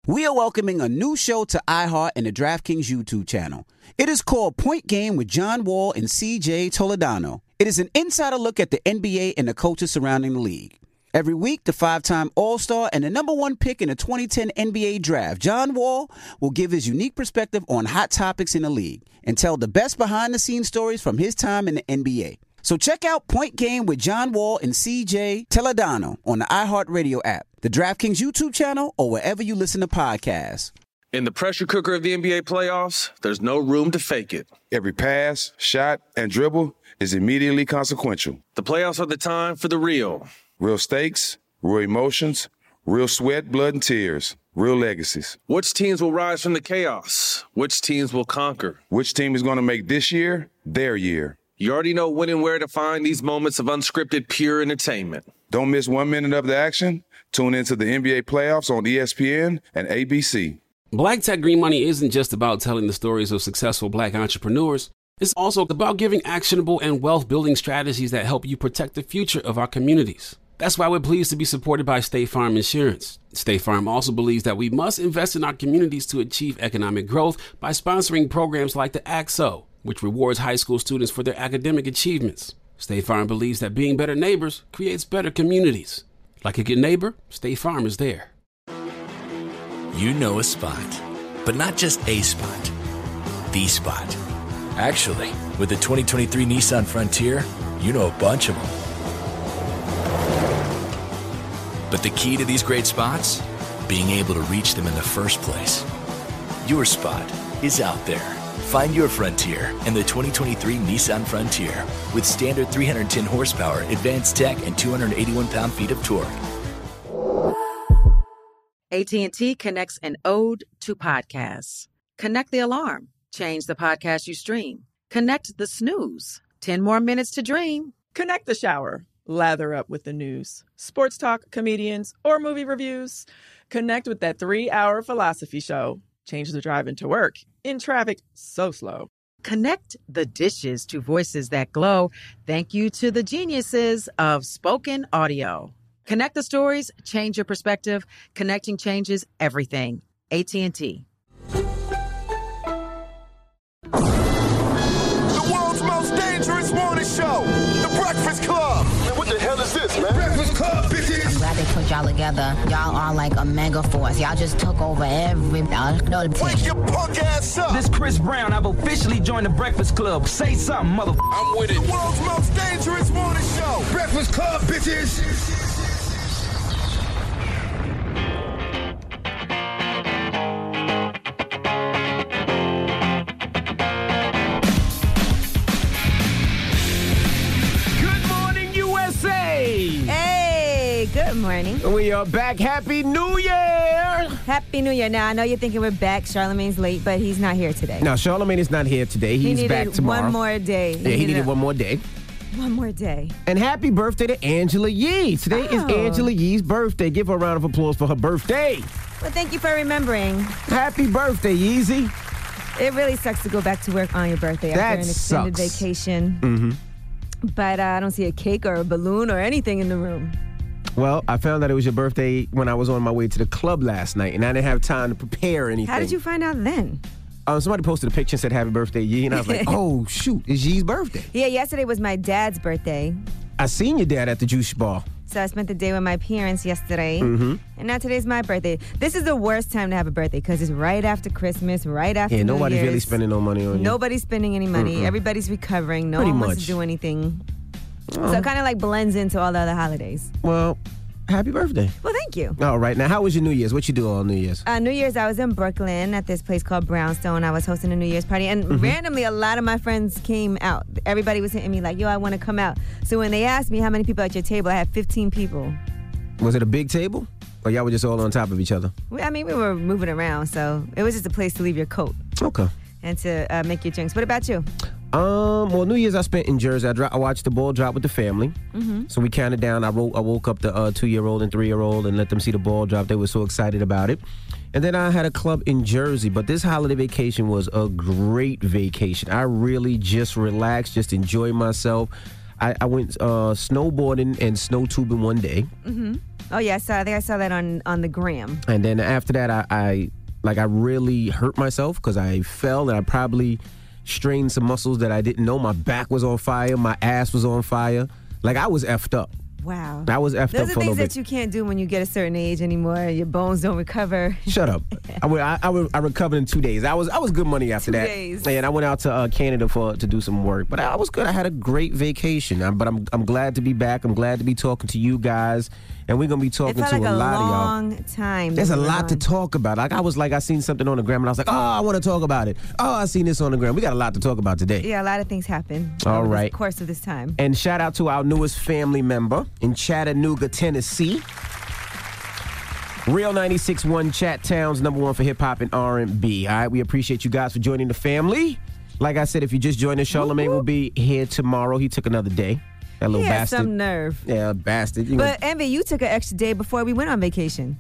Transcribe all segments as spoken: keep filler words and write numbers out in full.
We are welcoming a new show to iHeart and the DraftKings YouTube channel. It is called Point Game with John Wall and C J Toledano. It is an insider look at the N B A and the coaches surrounding the league. Every week, the five-time All-Star and the number one pick in the twenty ten N B A Draft, John Wall, will give his unique perspective on hot topics in the league and tell the best behind-the-scenes stories from his time in the N B A. So check out Point Game with John Wall and C J Toledano on the iHeartRadio app, the DraftKings YouTube channel, or wherever you listen to podcasts. In the pressure cooker of the N B A playoffs, there's no room to fake it. Every pass, shot, and dribble is immediately consequential. The playoffs are the time for the real. Real stakes, real emotions, real sweat, blood, and tears, real legacies. Which teams will rise from the chaos? Which teams will conquer? Which team is going to make this year their year? You already know when and where to find these moments of unscripted, pure entertainment. Don't miss one minute of the action. Tune into the N B A playoffs on E S P N and A B C. Black Tech Green Money isn't just about telling the stories of successful black entrepreneurs. It's also about giving actionable and wealth-building strategies that help you protect the future of our communities. That's why we're pleased to be supported by State Farm Insurance. State Farm also believes that we must invest in our communities to achieve economic growth by sponsoring programs like the A C S O, which rewards high school students for their academic achievements. State Farm believes that being better neighbors creates better communities. Like a good neighbor, State Farm is there. You know a spot, but not just a spot, the spot. Actually, with the twenty twenty-three Nissan Frontier, you know a bunch of them. But the key to these great spots? Being able to reach them in the first place. Your spot is out there. Find your Frontier in the twenty twenty-three Nissan Frontier with standard three hundred ten horsepower, advanced tech, and two hundred eighty-one pound-feet of torque. A T and T connects an ode to podcasts. Connect the alarm. Change the podcast you stream. Connect the snooze. ten more minutes to dream. Connect the shower. Lather up with the news. Sports talk, comedians, or movie reviews. Connect with that three-hour philosophy show. Change the drive into work. In traffic so slow. Connect the dishes to voices that glow. Thank you to the geniuses of spoken audio. Connect the stories, change your perspective. Connecting changes everything. A T and T. The world's most dangerous morning show, The Breakfast Club. Man, what the hell is this, man? Breakfast Club, bitches. I'm glad they put y'all together. Y'all are like a mega force. Y'all just took over every... Wake your punk ass up. This Chris Brown. I've officially joined The Breakfast Club. Say something, mother... I'm with it. The world's most dangerous morning show. Breakfast Club, bitches. Good morning. We are back. Happy New Year! Happy New Year. Now, I know you're thinking we're back. Charlamagne's late, but he's not here today. No, Charlamagne is not here today. He's he back tomorrow. one more day. Yeah, he, he needed a, one more day. One more day. And happy birthday to Angela Yee. Today oh. is Angela Yee's birthday. Give her a round of applause for her birthday. Well, thank you for remembering. Happy birthday, Yeezy. It really sucks to go back to work on your birthday that after an extended sucks. vacation. Mm-hmm. But uh, I don't see a cake or a balloon or anything in the room. Well, I found out it was your birthday when I was on my way to the club last night, and I didn't have time to prepare anything. How did you find out then? Um, somebody posted a picture and said, happy birthday, Yee, and I was like, oh, shoot, it's Yee's birthday. Yeah, yesterday was my dad's birthday. I seen your dad at the juice bar. So I spent the day with my parents yesterday, mm-hmm. and now today's my birthday. This is the worst time to have a birthday because it's right after Christmas, right after Yeah, New nobody's Year's. really spending no money on you. Nobody's spending any money. Mm-mm. Everybody's recovering. No Pretty one much. wants to do anything. Oh. So it kind of like blends into all the other holidays. Well, happy birthday. Well, thank you. All right. Now, how was your New Year's? What you do on New Year's? Uh, New Year's, I was in Brooklyn at this place called Brownstone. I was hosting a New Year's party. And Mm-hmm. randomly, a lot of my friends came out. Everybody was hitting me like, yo, I want to come out. So when they asked me how many people at your table, I had fifteen people. Was it a big table? Or y'all were just all on top of each other? We, I mean, we were moving around. So it was just a place to leave your coat. Okay. And to uh, make your drinks. What about you? Um. Well, New Year's I spent in Jersey. I, dro- I watched the ball drop with the family. Mm-hmm. So we counted down. I, wrote, I woke up the uh, two-year-old and three-year-old and let them see the ball drop. They were so excited about it. And then I had a club in Jersey. But this holiday vacation was a great vacation. I really just relaxed, just enjoyed myself. I, I went uh, snowboarding and snow tubing one day. Mm-hmm. Oh yeah, I saw. I think I saw that on on the gram. And then after that, I, I like I really hurt myself because I fell and I probably strained some muscles that I didn't know. My back was on fire. My ass was on fire. Like I was effed up. Wow. I was effed Those up are for a little things bit. that you can't do when you get a certain age anymore. Your bones don't recover. Shut up. I, went, I, I, I recovered in two days. I was I was good money after Two that. days. And I went out to uh, Canada for to do some work. But I was good. I had a great vacation. I, but I'm I'm glad to be back. I'm glad to be talking to you guys. And we're going to be talking It felt to like a a lot of y'all. long time. There's a that we were lot to gone. talk about. Like I was like, I seen something on the gram and I was like, oh, I want to talk about it. Oh, I seen this on the gram. We got a lot to talk about today. Yeah, a lot of things happen. All over right. the course of this time. And shout out to our newest family member in Chattanooga, Tennessee. Real ninety-six point one Chat Town's number one for hip hop and R and B. All right, we appreciate you guys for joining the family. Like I said, if you just joined us, Charlamagne will be here tomorrow. He took another day. That little He had bastard. some nerve. Yeah, bastard. You But Envy, you took an extra day before we went on vacation.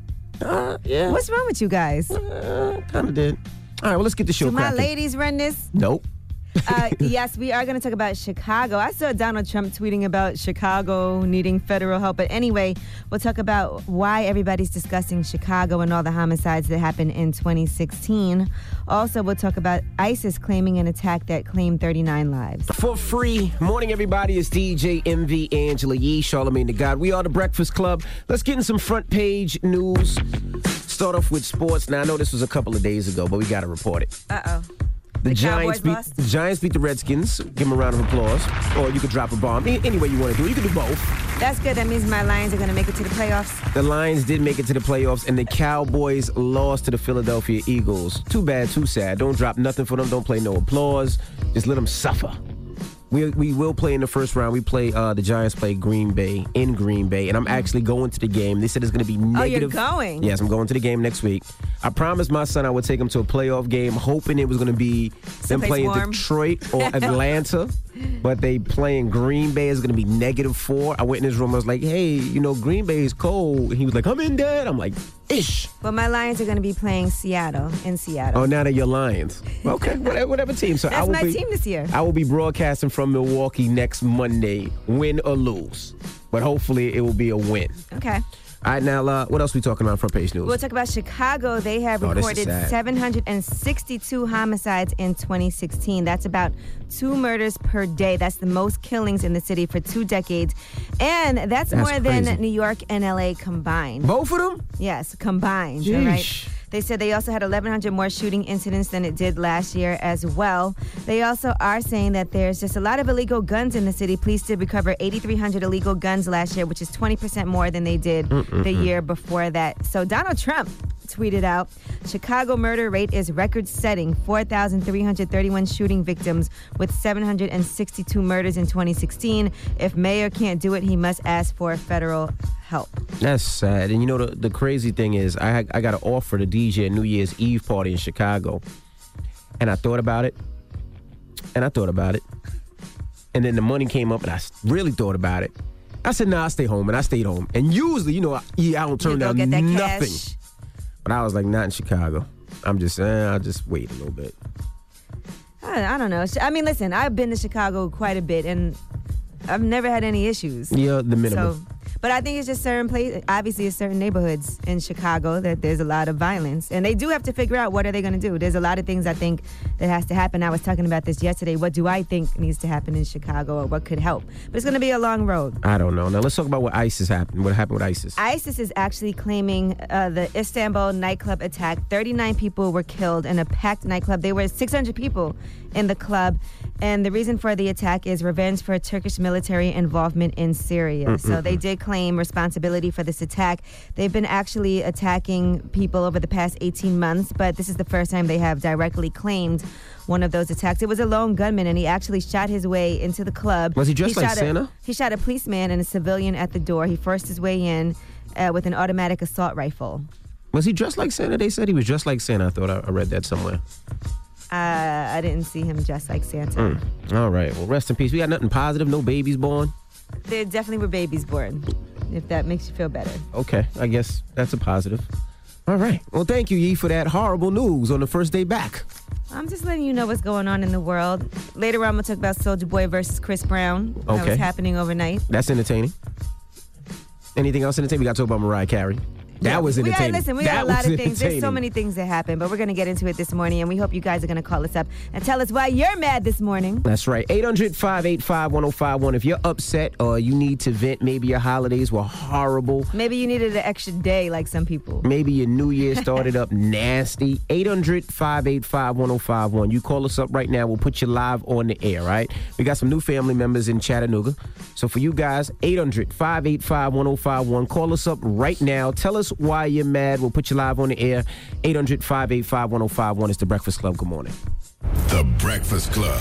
Uh, yeah. What's wrong with you guys? Uh, kind of did. All right, well, let's get the show Do my cracking. ladies run this? Nope. uh, yes, we are going to talk about Chicago. I saw Donald Trump tweeting about Chicago needing federal help. But anyway, we'll talk about why everybody's discussing Chicago and all the homicides that happened in twenty sixteen. Also, we'll talk about ISIS claiming an attack that claimed thirty-nine lives. For free. Morning, everybody. It's D J M V, Angela Yee, Charlamagne the God. We are the Breakfast Club. Let's get in some front page news. Start off with sports. Now, I know this was a couple of days ago, but we got to report it. Uh-oh. The, The Giants Cowboys beat lost? the Giants beat the Redskins. Give them a round of applause. Or you could drop a bomb. Any, any way you want to do it. You can do both. That's good. That means my Lions are going to make it to the playoffs. The Lions did make it to the playoffs, and the Cowboys lost to the Philadelphia Eagles. Too bad, too sad. Don't drop nothing for them. Don't play no applause. Just let them suffer. We we will play in the first round. We play, uh, the Giants play Green Bay in Green Bay, and I'm actually going to the game. They said it's going to be negative. Oh, you're going? Yes, I'm going to the game next week. I promised my son I would take him to a playoff game, hoping it was going to be them Someplace playing warm. Detroit or Atlanta, but they playing Green Bay is going to be negative four. I went in his room. I was like, hey, you know, Green Bay is cold. And he was like, I'm in, Dad. I'm like, ish. But my Lions are going to be playing Seattle in Seattle. Oh, now they're your Lions. Okay, whatever, whatever team. So I That's will my be, team this year. I will be broadcasting from Milwaukee next Monday, win or lose. But hopefully it will be a win. Okay. All right, now, uh, what else are we talking about on front page news? We'll talk about Chicago. They have Oh, this is recorded sad. seven hundred sixty-two homicides in twenty sixteen. That's about two murders per day. That's the most killings in the city for two decades. And that's, That's more crazy. than New York and L A combined. Both of them? Yes, combined. All Yeesh. right. They said they also had eleven hundred more shooting incidents than it did last year as well. They also are saying that there's just a lot of illegal guns in the city. Police did recover eighty-three hundred illegal guns last year, which is twenty percent more than they did Mm-mm-mm. the year before that. So Donald Trump tweeted out, Chicago murder rate is record-setting, four thousand three hundred thirty-one shooting victims with seven hundred sixty-two murders in twenty sixteen. If mayor can't do it, he must ask for federal help. That's sad. And you know, the, the crazy thing is, I had- I got an offer to D J a New Year's Eve party in Chicago. And I thought about it. And I thought about it. And then the money came up, and I s- really thought about it. I said, nah, I'll stay home. And I stayed home. And usually, you know, I, yeah, I don't turn You go down get that nothing. cash. But I was like, not in Chicago. I'm just saying, I'll just wait a little bit. I, I don't know. I mean, listen, I've been to Chicago quite a bit, and I've never had any issues. Yeah, the minimum. So, but I think it's just certain places, obviously it's certain neighborhoods in Chicago that there's a lot of violence. And they do have to figure out what are they going to do. There's a lot of things I think that has to happen. I was talking about this yesterday. What do I think needs to happen in Chicago or what could help? But it's going to be a long road. I don't know. Now, let's talk about what ISIS happened. What happened with ISIS? ISIS is actually claiming uh, the Istanbul nightclub attack. thirty-nine people were killed in a packed nightclub. There were six hundred people in the club. And the reason for the attack is revenge for Turkish military involvement in Syria. Mm-mm-mm. So they did claim responsibility for this attack. They've been actually attacking people over the past eighteen months, but this is the first time they have directly claimed one of those attacks. It was a lone gunman, and he actually shot his way into the club. Was he dressed like shot a- Santa? He shot a policeman and a civilian at the door. He forced his way in uh, with an automatic assault rifle. Was he dressed like Santa? They said he was dressed like Santa. I thought I, I read that somewhere. Uh, I didn't see him dressed like Santa. Mm. All right. Well, rest in peace. We got nothing positive. No babies born. There definitely were babies born, if that makes you feel better. Okay. I guess that's a positive. All right. Well, thank you, Yee, for that horrible news on the first day back. I'm just letting you know what's going on in the world. Later on, we'll talk about Soulja Boy versus Chris Brown. That Okay. was happening overnight. That's entertaining. Anything else entertaining? We got to talk about Mariah Carey. That Yeah. was We got, entertaining. listen, we that got a lot was of things. There's so entertaining. many things that happen, but we're going to get into it this morning, and we hope you guys are going to call us up and tell us why you're mad this morning. That's right. eight hundred, five eight five, one oh five one. If you're upset or you need to vent, maybe your holidays were horrible. Maybe you needed an extra day like some people. Maybe your New Year started up nasty. eight hundred, five eight five, one oh five one. You call us up right now. We'll put you live on the air, right? We got some new family members in Chattanooga. So for you guys, eight hundred, five eight five, one oh five one. Call us up right now. Tell us why you're mad. We'll put you live on the air. eight hundred, five eight five, one oh five one. It's The Breakfast Club. Good morning. The Breakfast Club.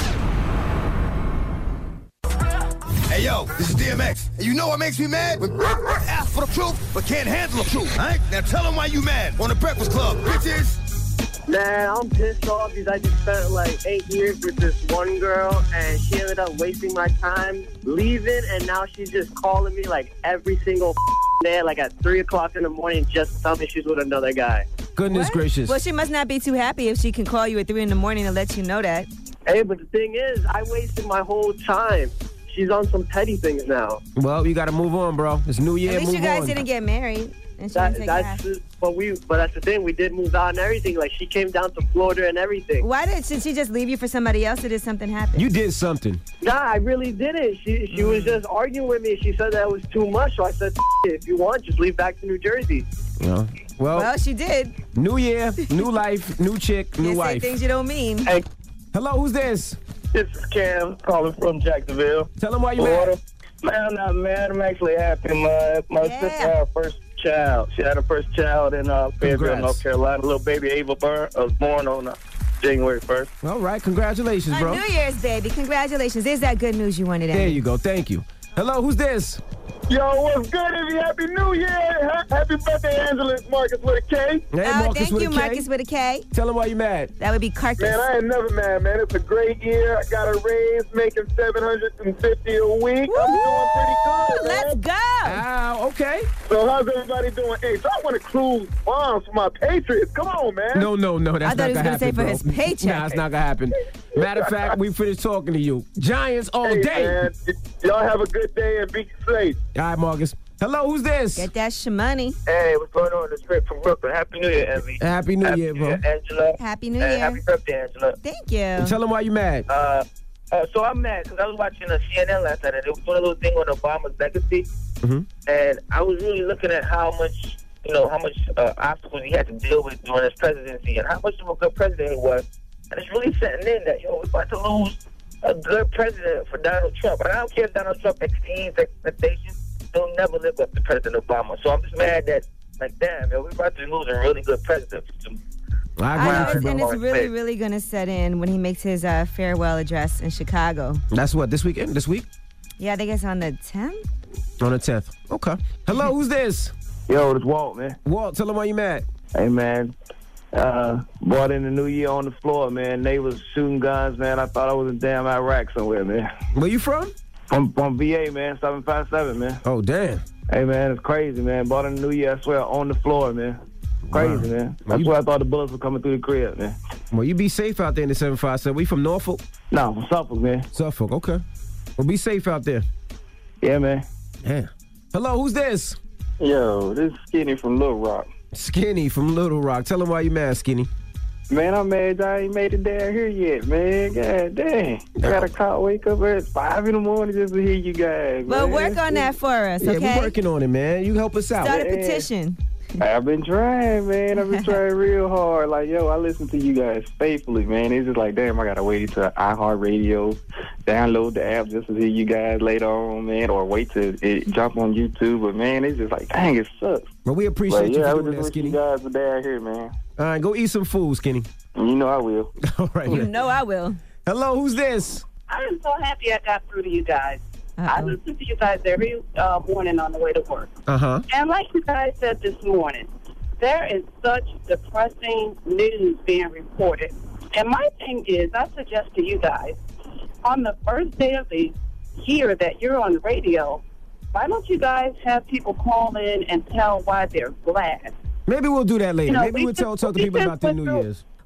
Hey, yo, this is D M X. And you know what makes me mad? When ask for the truth, but can't handle the truth. All right? Now tell them why you mad on The Breakfast Club, bitches. Man, I'm pissed off because I just spent like eight years with this one girl, and she ended up wasting my time, leaving, and now she's just calling me like every single day, like at three o'clock in the morning, just to tell me she's with another guy. Goodness What? gracious. Well, she must not be too happy if she can call you at three in the morning and let you know that. Hey, but the thing is, I wasted my whole time. She's on some petty things now. Well, you got to move on, bro. It's New Year. At least move you guys on. didn't get married. And she That, didn't take that's half. the, but we, but that's the thing. We did move out and everything. Like she came down to Florida and everything. Why did, did she just leave you for somebody else, or did something happen? You did something. Nah, I really didn't. She she was just arguing with me. She said that was too much. So I said, if you want, just leave back to New Jersey. Well, well, Well, she did. New Year, new life, new chick, new Can't say wife. things you don't mean. Hey, Hello, who's this? this is Cam calling from Jacksonville. Tell them why you mad. Man, I'm not mad. I'm actually happy. My my Yeah. sister had her first child. She had her first child in uh, Fayetteville, Congrats. North Carolina. Little baby Ava Burr was born on uh, January first. All right, congratulations, On bro. New Year's, baby. Congratulations. There's that good news you wanted, There Andy. you go. Thank you. Hello, who's this? Yo, what's good, Ivy? Happy New Year. Ha- Happy birthday, Angela. It's Marcus with a K. Hey, Oh, Marcus thank with you, a K. Marcus with a K. Tell him why you mad. That would be Carcass. Man, I ain't never mad, man. It's a great year. I got a raise, making seven hundred fifty a week. Woo! I'm doing pretty good, man. Let's go. Ow, okay. So how's everybody doing? Hey, so I want to clue bombs for my Patriots. Come on, man. No, no, no. That's I thought not he was gonna gonna say happen, for bro. his paycheck. Nah, it's not gonna happen. Matter of fact, we finished talking to you. Giants all Hey, day. man. Y'all have a good day and be safe. All right, Marcus. Hello, who's this? Get that shmoney. Hey, what's going on? It's Rick from Brooklyn. Happy New Year, Envy. Happy New Happy Year, bro. Angela. Happy New And Year. happy birthday, Angela. Thank you. And tell him why you mad. Uh, uh, so I'm mad because I was watching a C N N last night, and it was doing a little thing on Obama's legacy, Mhm. and I was really looking at how much, you know, how much uh, obstacles he had to deal with during his presidency, and how much of a good president he was. And it's really setting in that, you know, we're about to lose a good president for Donald Trump. And I don't care if Donald Trump exceeds expectations. He'll never live up to President Obama. So I'm just mad that, like, damn, man, we're about to lose a really good president. I I know, agree with you, it's, and bro. it's really, really going to set in when he makes his uh, farewell address in Chicago. That's what, this weekend? This week? Yeah, I think it's on the tenth. On the tenth. Okay. Hello, who's this? Yo, it's Walt, man. Walt, tell him why you mad. Hey, man. Uh, brought in the new year on the floor, man. They was shooting guns, man. I thought I was in damn Iraq somewhere, man. Where you from? From, from V A, man. seven five seven, man. Oh, damn. Hey, man, it's crazy, man. Bought in the new year, I swear, on the floor, man. Crazy, Wow. man. Well, That's you- why I thought the bullets were coming through the crib, man. Well, you be safe out there in the seven five seven. We from Norfolk? No, from Suffolk, man. Suffolk, okay. Well, be safe out there. Yeah, man. Yeah. Hello, who's this? Yo, this is Skinny from Little Rock. Skinny from Little Rock. Tell him why you mad, Skinny. Man, I'm mad I ain't made it down here yet, man. God dang. I got to call, wake up at five in the morning just to hear you guys, Well, man. work on that for us, Yeah, okay? we're working on it, man. You help us out. Start a Man. petition. I've been trying, man. I've been trying real hard. Like, yo, I listen to you guys faithfully, man. It's just like, damn, I got to wait to iHeartRadio, download the app just to hear you guys later on, man, or wait to it, jump on YouTube. But, man, it's just like, dang, it sucks. Well, we appreciate But, you yeah, I for was doing that, just wish Skinny. you guys were down here, man. All right, go eat some food, Skinny. You know I will. All right, You man. know I will. Hello, who's this? I am so happy I got through to you guys. I Uh-oh. listen to you guys every uh, morning on the way to work. Uh-huh. And like you guys said this morning, there is such depressing news being reported. And my thing is, I suggest to you guys, on the first day of the year that you're on the radio, why don't you guys have people call in and tell why they're glad? Maybe we'll do that later. You know, Maybe we we'll tell, just- talk to we people just about their went New through- Year's. Huh?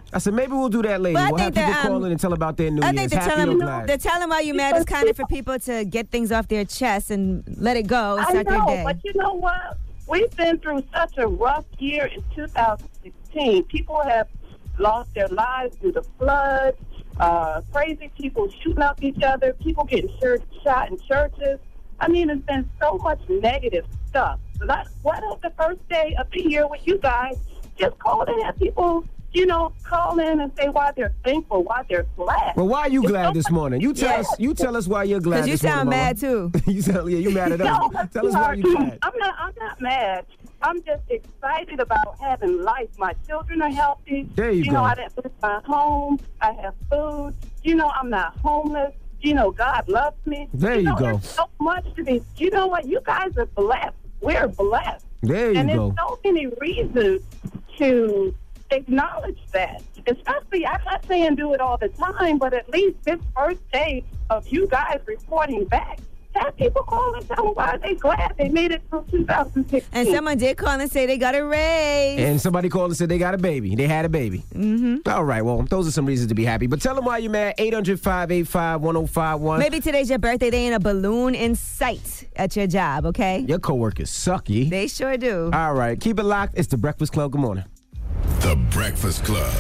I said, maybe we'll do that later. Well, I we'll have think people that, um, call in and tell about their New I Year's. think the Happy telling, or glad? the telling why you mad is kind of for people to get things off their chest and let it go and start I know, their day. but you know what? We've been through such a rough year in two thousand sixteen. People have lost their lives through the floods, uh, crazy people shooting up each other, people getting shir- shot in churches. I mean, there's been so much negative stuff. Like, why don't the first day of the year with you guys just call in and have people, you know, call in and say why they're thankful, why they're glad. Well, why are you It's glad so this much- morning? You tell Yeah. us. You tell us why you're glad. Because you this morning, sound Mama. mad too. you sound, yeah, you mad at us. No, Tell us why you're glad. I'm not. I'm not mad. I'm just excited about having life. My children are healthy. There you You know, go. I didn't lose my home. I have food. You know, I'm not homeless. You know, God loves me. There you know, go. There's so much to be. You know what? You guys are blessed. We're blessed. There you and go. there's so many reasons to acknowledge that. Especially, I'm not saying do it all the time, but at least this first day of you guys reporting back, have people call and tell them why they glad they made it through two thousand sixteen. And someone did call and say they got a raise. And somebody called and said they got a baby. They had a baby. Mm-hmm. All right, well, those are some reasons to be happy. But tell them why you're mad. eight hundred, five eight five, one oh five one. Maybe today's your birthday. They ain't a balloon in sight at your job, okay? Your coworkers sucky. They sure do. All right, keep it locked. It's The Breakfast Club. Good morning. The Breakfast Club.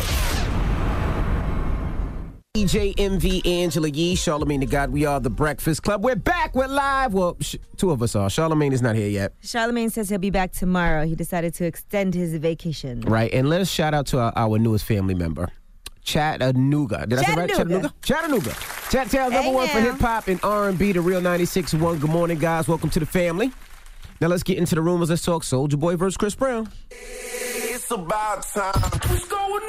D J M V, Angela Yee, Charlamagne the God. We are The Breakfast Club. We're back. We're live. Well, sh- two of us are. Charlamagne is not here yet. Charlamagne says he'll be back tomorrow. He decided to extend his vacation. Right, and let's shout out to our, our newest family member, Chattanooga. Did I say right? Chattanooga. Chattanooga. Chattown number Hey, one for now. hip hop and R and B, the Real ninety-six point one. Good morning, guys. Welcome to the family. Now let's get into the rumors. Let's talk Soulja Boy versus Chris Brown. It's about time. What's going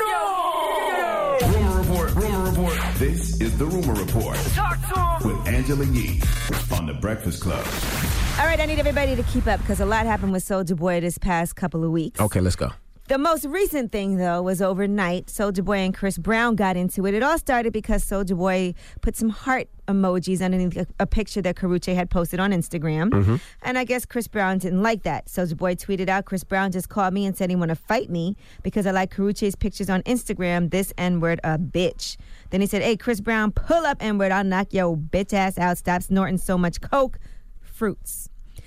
on? Rumor report. Rumor report. This is the Rumor Report with Angela Yee on The Breakfast Club. All right, I need everybody to keep up because a lot happened with Soulja Boy this past couple of weeks. Okay, let's go. The most recent thing, though, was overnight. Soulja Boy and Chris Brown got into it. It all started because Soulja Boy put some heart emojis underneath a, a picture that Karrueche had posted on Instagram. Mm-hmm. And I guess Chris Brown didn't like that. Soulja Boy tweeted out, Chris Brown just called me and said he want to fight me because I like Karrueche's pictures on Instagram. This N-word a bitch. Then he said, hey, Chris Brown, pull up N-word. I'll knock your bitch ass out. Stop snorting so much coke. Fruits.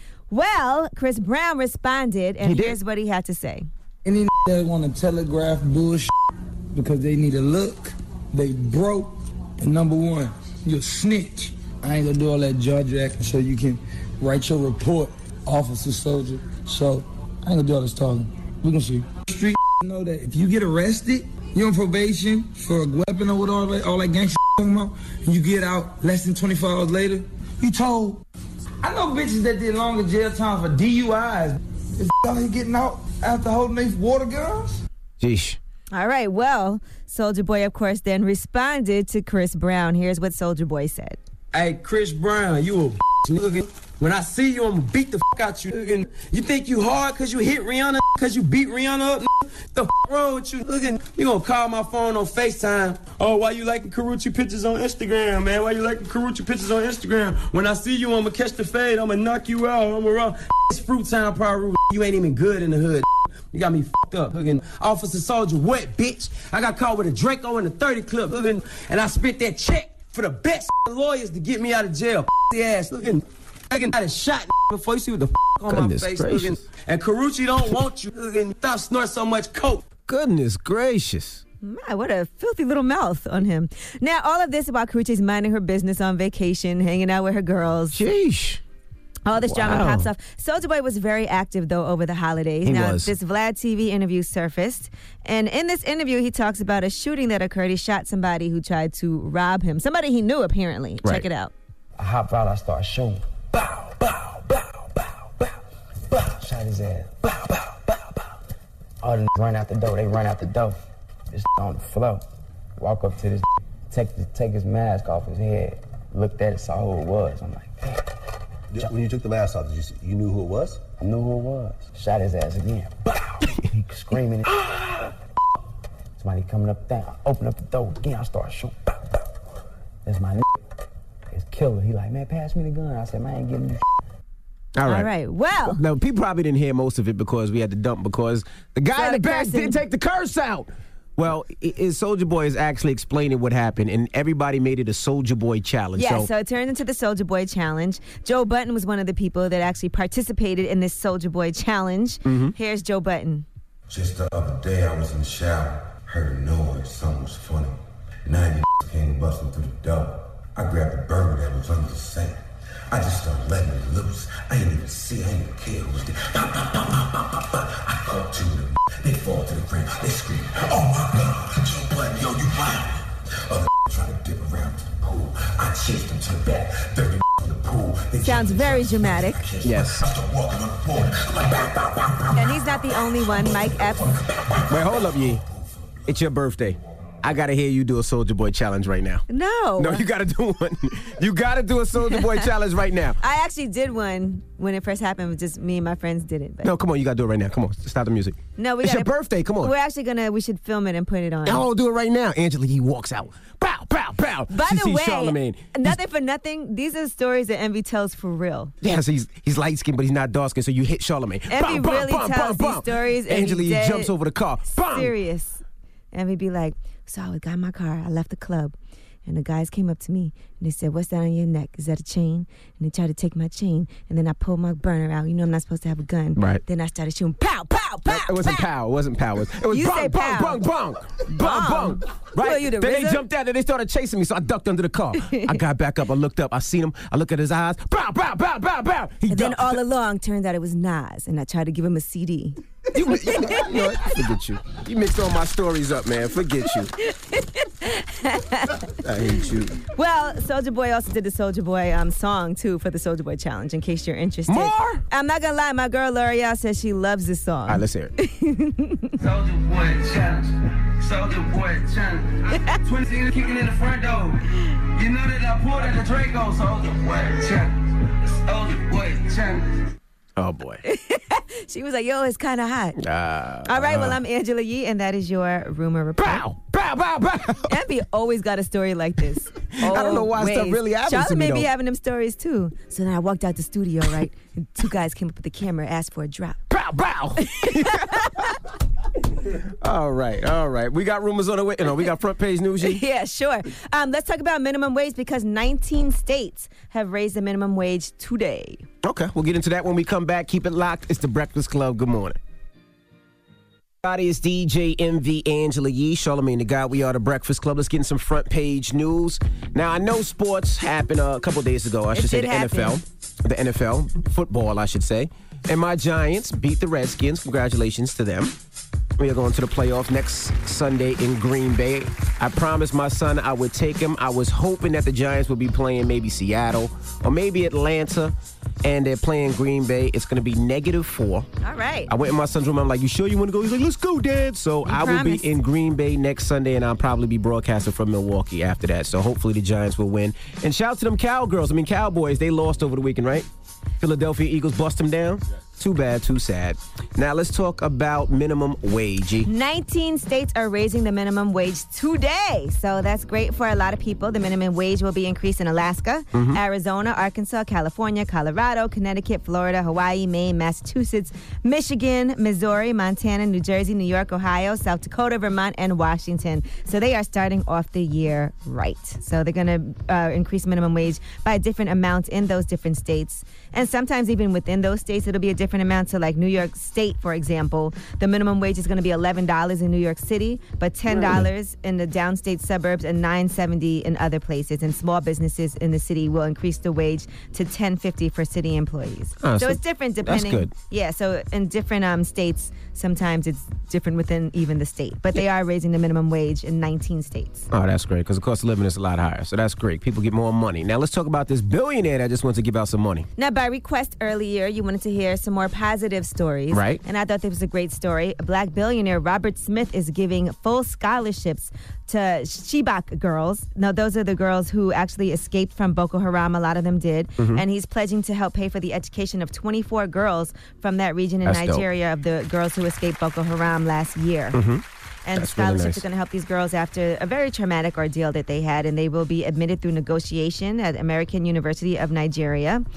Well, Chris Brown responded, and He did. here's what he had to say. Any that want to telegraph bullshit because they need a look, they broke. And number one, you're a snitch. I ain't gonna do all that jaw jacking so you can write your report, Officer Soldier. So I ain't gonna do all this talking. We gonna see. Street know that if you get arrested, you're on probation for a weapon or whatever, all that, all that gangster talking about, and you get out less than twenty-four hours later, you told. I know bitches that did longer jail time for D U Is. Is out here getting out after holding these water guns? Jeesh. All right, well, Soulja Boy, of course, then responded to Chris Brown. Here's what Soulja Boy said. Hey, Chris Brown, you a nigga. When I see you, I'm gonna beat the fuck out you, nigga. You think you hard cause you hit Rihanna, cause you beat Rihanna up, nigga? The fuck wrong with you, nigga? You gonna call my phone on FaceTime. Oh, why you liking Karrueche pictures on Instagram, man? Why you liking Karrueche pictures on Instagram? When I see you, I'ma catch the fade, I'ma knock you out, I'ma run. It's Fruit Town, Paru. You ain't even good in the hood. You got me fucked up. Looking, Officer Soldier, wet bitch. I got caught with a Draco and a thirty clip. Looking, and I spent that check for the best lawyers to get me out of jail. The ass. Looking, I got a shot before you see what the fuck on Goodness my face. gracious. Looking, and Karrueche don't want you. Looking, stop snorting so much coke. Goodness gracious. My, what a filthy little mouth on him. Now, all of this about Karrueche's minding her business on vacation, hanging out with her girls. Sheesh. All this drama Wow. pops off. Soulja Boy was very active, though, over the holidays. He now, was. this Vlad T V interview surfaced. And in this interview, he talks about a shooting that occurred. He shot somebody who tried to rob him. Somebody he knew, apparently. Right. Check it out. I hopped out, I started shooting. Bow, bow, bow, bow, bow, bow. Shot his ass. Bow, bow, bow, bow. All the run out the door, they run out the door. This on the floor. Walk up to this, take, the, take his mask off his head. Looked at it, saw who it was. I'm like, damn. When you took the mask off, did you, you knew who it was? I knew who it was. Shot his ass again. Bow. He screaming. Somebody coming up there. I open up the door again. I start shooting. Bow, bow. That's my nigga. His killer. He like, man, pass me the gun. I said, man, I ain't giving you All right. All right. Well. Now, people probably didn't hear most of it because we had to dump because the guy So in the the back person- didn't take the curse out. Well, Soulja Boy is actually explaining what happened, and everybody made it a Soulja Boy challenge. Yeah, so, so it turned into the Soulja Boy challenge. Joe Budden was one of the people that actually participated in this Soulja Boy challenge. Mm-hmm. Here's Joe Budden. Just the other day, I was in the shower, heard a noise, something was funny. Nine came busting through the door. I grabbed the burger that was under the sink. I just started letting it loose. I ain't even see, I ain't even care who was there. Pop, pop, pop, pop, pop, pop, pop. I caught two of them. They fall to the ground. They scream, oh my God, Joe Budden, yo, you wild. Other trying to dip around to the pool. I chased them to the back. Thirty in the pool. They Sounds very dramatic. Yes. I started walking on the water. I'm like, bow, bow, bow, bow. And he's not the only one. Mike Epps. Wait, hold up, Yee. It's your birthday. I gotta hear you do a Soulja Boy challenge right now. No. No, you gotta do one. You gotta do a Soulja Boy challenge right now. I actually did one when it first happened. Just me and my friends did it. But No, come on, you gotta do it right now. Come on, stop the music. No, we It's gotta, your birthday, come on. We're actually gonna. We should film it and put it on. Oh, do it right now. Angela Yee walks out. Pow, pow, pow. By she the sees way, Charlamagne. nothing for nothing. These are stories that Envy tells for real. Yes, he's he's light skinned, but he's not dark skinned. So you hit Charlamagne. Envy Bam, bam, really bam, tells bam, these bam. stories. And Angela he Yee dead jumps over the car. Bam. Serious. Envy be like, so I got in my car. I left the club. And the guys came up to me and they said, what's that on your neck? Is that a chain? And they tried to take my chain. And then I pulled my burner out. You know I'm not supposed to have a gun. Right. Then I started shooting pow, pow, pow. It wasn't pow. pow. It wasn't pow. It was, it was You bong, say bong, pow. bong, bong, bong, Bong. bong. Who are Right? you, the then R Z A? they jumped out and they started chasing me, so I ducked under the car. I got back up. I looked up. I seen him. I looked at his eyes. Bow, bow, bow, bow, bow. He And then ducked. all along, turned out it was Nas. And I tried to give him a C D. You, you, you know what? Forget you. You mixed all my stories up, man. Forget you. I hate you. Well, Soulja Boy also did the Soulja Boy um, song, too, for the Soulja Boy Challenge, in case you're interested. More? I'm not going to lie. My girl, L'Oreal, says she loves this song. All right, let's hear it. Soulja Boy challenge. Soulja Boy challenge. Twins kicking in the front door. You know that I pulled at the Draco. Soulja Boy challenge. Soulja Boy challenge. Oh, boy. She was like, yo, it's kind of hot. Uh, All right, well, uh, I'm Angela Yee, and that is your rumor report. Bow, bow, bow, bow. Envy always got a story like this. I don't know why Always. stuff really happens Charlotte to me, may be though. having them stories, too. So then I walked out the studio, right? And two guys came up with the camera, asked for a drop. Bow, bow. All right, all right. We got rumors on the way. You know, we got front page news. Yee? Yeah, sure. Um, let's talk about minimum wage because nineteen states have raised the minimum wage today. Okay, we'll get into that when we come back. Keep it locked. It's the Breakfast Club. Good morning. Everybody, it's D J Envy, Angela Yee, Charlamagne the God. We are the Breakfast Club. Let's get in some front page news. Now, I know sports happened uh, a couple days ago. I It should say did the N F L. happen. The N F L, football, I should say. And my Giants beat the Redskins. Congratulations to them. We are going to the playoffs next Sunday in Green Bay. I promised my son I would take him. I was hoping that the Giants would be playing maybe Seattle or maybe Atlanta, and they're playing Green Bay. It's going to be negative four. All right. I went in my son's room. I'm like, you sure you want to go? He's like, let's go, Dad. So I will promised. be in Green Bay next Sunday, and I'll probably be broadcasting from Milwaukee after that. So hopefully the Giants will win. And shout out to them Cowgirls. I mean, Cowboys, they lost over the weekend, right? Philadelphia Eagles bust them down. Too bad, too sad. Now let's talk about minimum wage. nineteen states are raising the minimum wage today. So that's great for a lot of people. The minimum wage will be increased in Alaska, Mhm. Arizona, Arkansas, California, Colorado, Connecticut, Florida, Hawaii, Maine, Massachusetts, Michigan, Missouri, Montana, New Jersey, New York, Ohio, South Dakota, Vermont, and Washington. So they are starting off the year right. So they're going to uh, increase minimum wage by different amounts in those different states. And sometimes even within those states, it'll be a different amount. So like New York State, for example, the minimum wage is going to be eleven dollars in New York City, but ten dollars in the downstate suburbs and nine seventy in other places. And small businesses in the city will increase the wage to ten fifty for city employees. Oh, so so it's different that's depending. good. Yeah, so in different um, states, sometimes it's different within even the state. But they are raising the minimum wage in nineteen states. Oh, that's great, because the cost of living is a lot higher. So that's great. People get more money. Now let's talk about this billionaire that just wants to give out some money. Now, by request earlier, you wanted to hear some more positive stories. Right. And I thought this was a great story. Black billionaire Robert Smith is giving full scholarships to Chibok girls. Now, those are the girls who actually escaped from Boko Haram. A lot of them did. Mhm. And he's pledging to help pay for the education of twenty-four girls from that region in That's dope. Nigeria of the girls who escaped Boko Haram last year. Mhm. And That's really scholarships nice. are going to help these girls after a very traumatic ordeal that they had, and they will be admitted through negotiation at American University of Nigeria.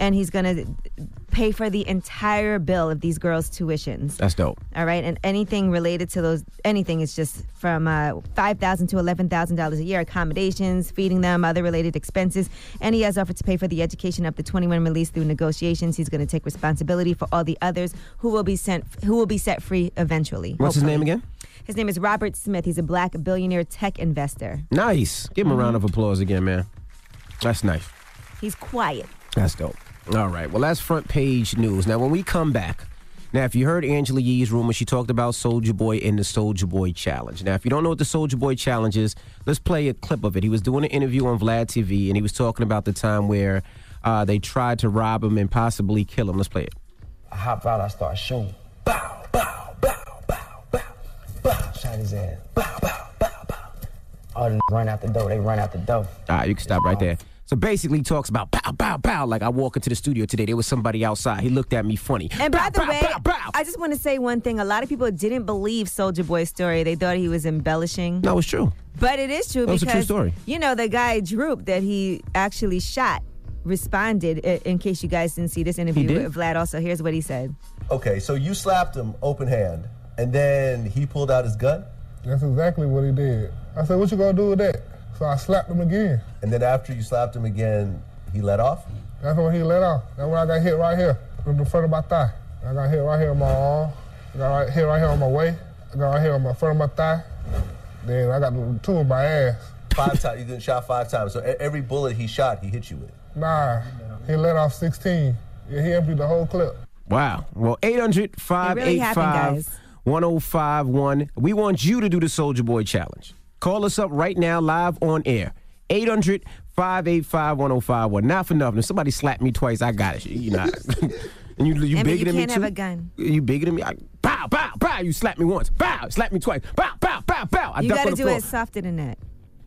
and he's going to pay for the entire bill of these girls' tuitions. That's dope. All right, and anything related to those, anything is just from uh, five thousand dollars to eleven thousand dollars a year, accommodations, feeding them, other related expenses. And he has offered to pay for the education of the twenty-one released through negotiations. He's going to take responsibility for all the others who will be sent, who will be set free eventually. What's hopefully. His name again? His name is Robert Smith. He's a black billionaire tech investor. Nice. Give him mm-hmm. a round of applause again, man. That's nice. He's quiet. That's dope. All right. Well, that's front page news. Now, when we come back, now, if you heard Angela Yee's rumor, she talked about Soulja Boy and the Soulja Boy Challenge. Now, if you don't know what the Soulja Boy Challenge is, let's play a clip of it. He was doing an interview on Vlad T V, and he was talking about the time where uh, they tried to rob him and possibly kill him. Let's play it. I hop out, I start shooting. Bow, bow, bow, bow, bow, bow. Shot his ass. Bow, bow, bow, bow. All the run out the door. They run out the door. All right, you can stop right there. So basically, he talks about bow, bow, bow. Like I walk into the studio today, there was somebody outside. He looked at me funny. And bow, by the bow, way, bow, bow. I just want to say one thing. A lot of people didn't believe Soulja Boy's story. They thought he was embellishing. No, it's true. But it is true that was because, a true story. You know, the guy Droop that he actually shot responded, in case you guys didn't see this interview with Vlad also. Here's what he said. Okay, so you slapped him open hand, and then he pulled out his gun? That's exactly what he did. I said, what you gonna do with that? So I slapped him again. And then after you slapped him again, he let off? That's when he let off. That's when I got hit right here, in the front of my thigh. I got hit right here on my arm. I got right, hit right here on my waist. I got right here on my front of my thigh. Then I got two in my ass. Five times, you did shot five times. So every bullet he shot, he hit you with? Nah, he let off sixteen. Yeah, he emptied the whole clip. Wow. Well, eight hundred, five eight five, one oh five one. We want you to do the Soulja Boy Challenge. Call us up right now, live on air. eight hundred, five eight five, one oh five one. Not for nothing. If somebody slapped me twice, I got it. You know. And you, you and bigger you than me, can't too? have a gun. You bigger than me? I, bow, bow, bow. You slapped me once. Bow. Slap me twice. Bow, bow, bow, bow. I you got to do floor. It softer than that.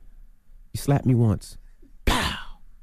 You slapped me once. Bow.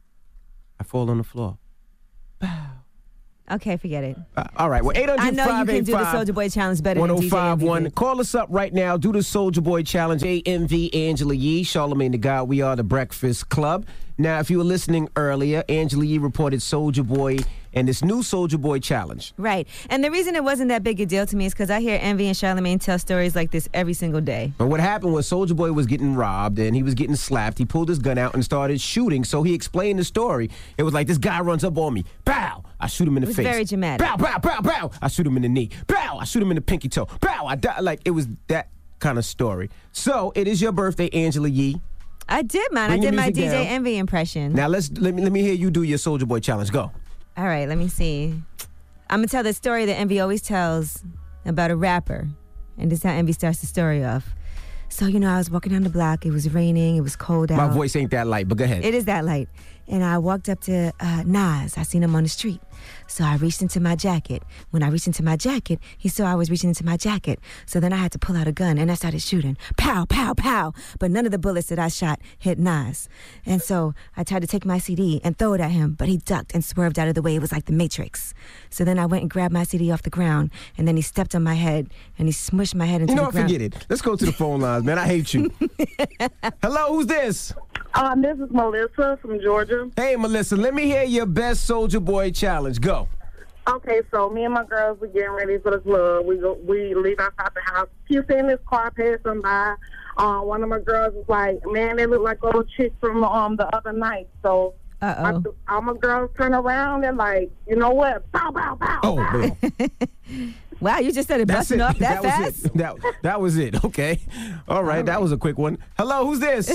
I fall on the floor. Bow. Okay, forget it. Uh, all right. Well, eight hundred, I know you can do the Soulja Boy Challenge better than D J Envy did. Call us up right now. Do the Soulja Boy Challenge. A M V, Angela Yee, Charlamagne the God. We are the Breakfast Club. Now, if you were listening earlier, Angela Yee reported Soulja Boy and this new Soulja Boy Challenge. Right. And the reason it wasn't that big a deal to me is because I hear Envy and Charlamagne tell stories like this every single day. But what happened was Soulja Boy was getting robbed and he was getting slapped. He pulled his gun out and started shooting. So he explained the story. It was like, this guy runs up on me. Bow! I shoot him in the it was face. Very dramatic. Bow, bow, bow, bow! I shoot him in the knee. Bow! I shoot him in the pinky toe. Bow! I die. Like, it was that kind of story. So it is your birthday, Angela Yee. I did, man. Bring I did my D J down. Envy impression. Now let's let me let me hear you do your Soulja Boy Challenge. Go. All right, let me see. I'm gonna tell the story that Envy always tells about a rapper, and this is how Envy starts the story off. So you know, I was walking down the block. It was raining. It was cold out. My voice ain't that light, but go ahead. It is that light. And I walked up to uh, Nas. I seen him on the street. So I reached into my jacket. When I reached into my jacket, he saw I was reaching into my jacket. So then I had to pull out a gun and I started shooting. Pow, pow, pow. But none of the bullets that I shot hit Nas. And so I tried to take my C D and throw it at him, but he ducked and swerved out of the way. It was like the Matrix. So then I went and grabbed my C D off the ground, and then he stepped on my head and he smushed my head into you know the what, ground. Forget it. Let's go to the phone lines, man. I hate you. Hello, who's this? Um, this is Melissa from Georgia. Hey, Melissa, let me hear your best Soulja Boy Challenge. Go. Okay, so me and my girls were getting ready for the club. We go, we leave outside the house. Keep seeing this car passing by. Uh, one of my girls was like, "Man, they look like a little chick from um the other night." So Uh-oh. I, all my girls turn around and like, you know what? Bow, bow, bow. Oh, bow. man. Wow, you just started That's busting it. off that, that fast? Was it. That, that was it. Okay. All right, All that right. was a quick one. Hello, who's this?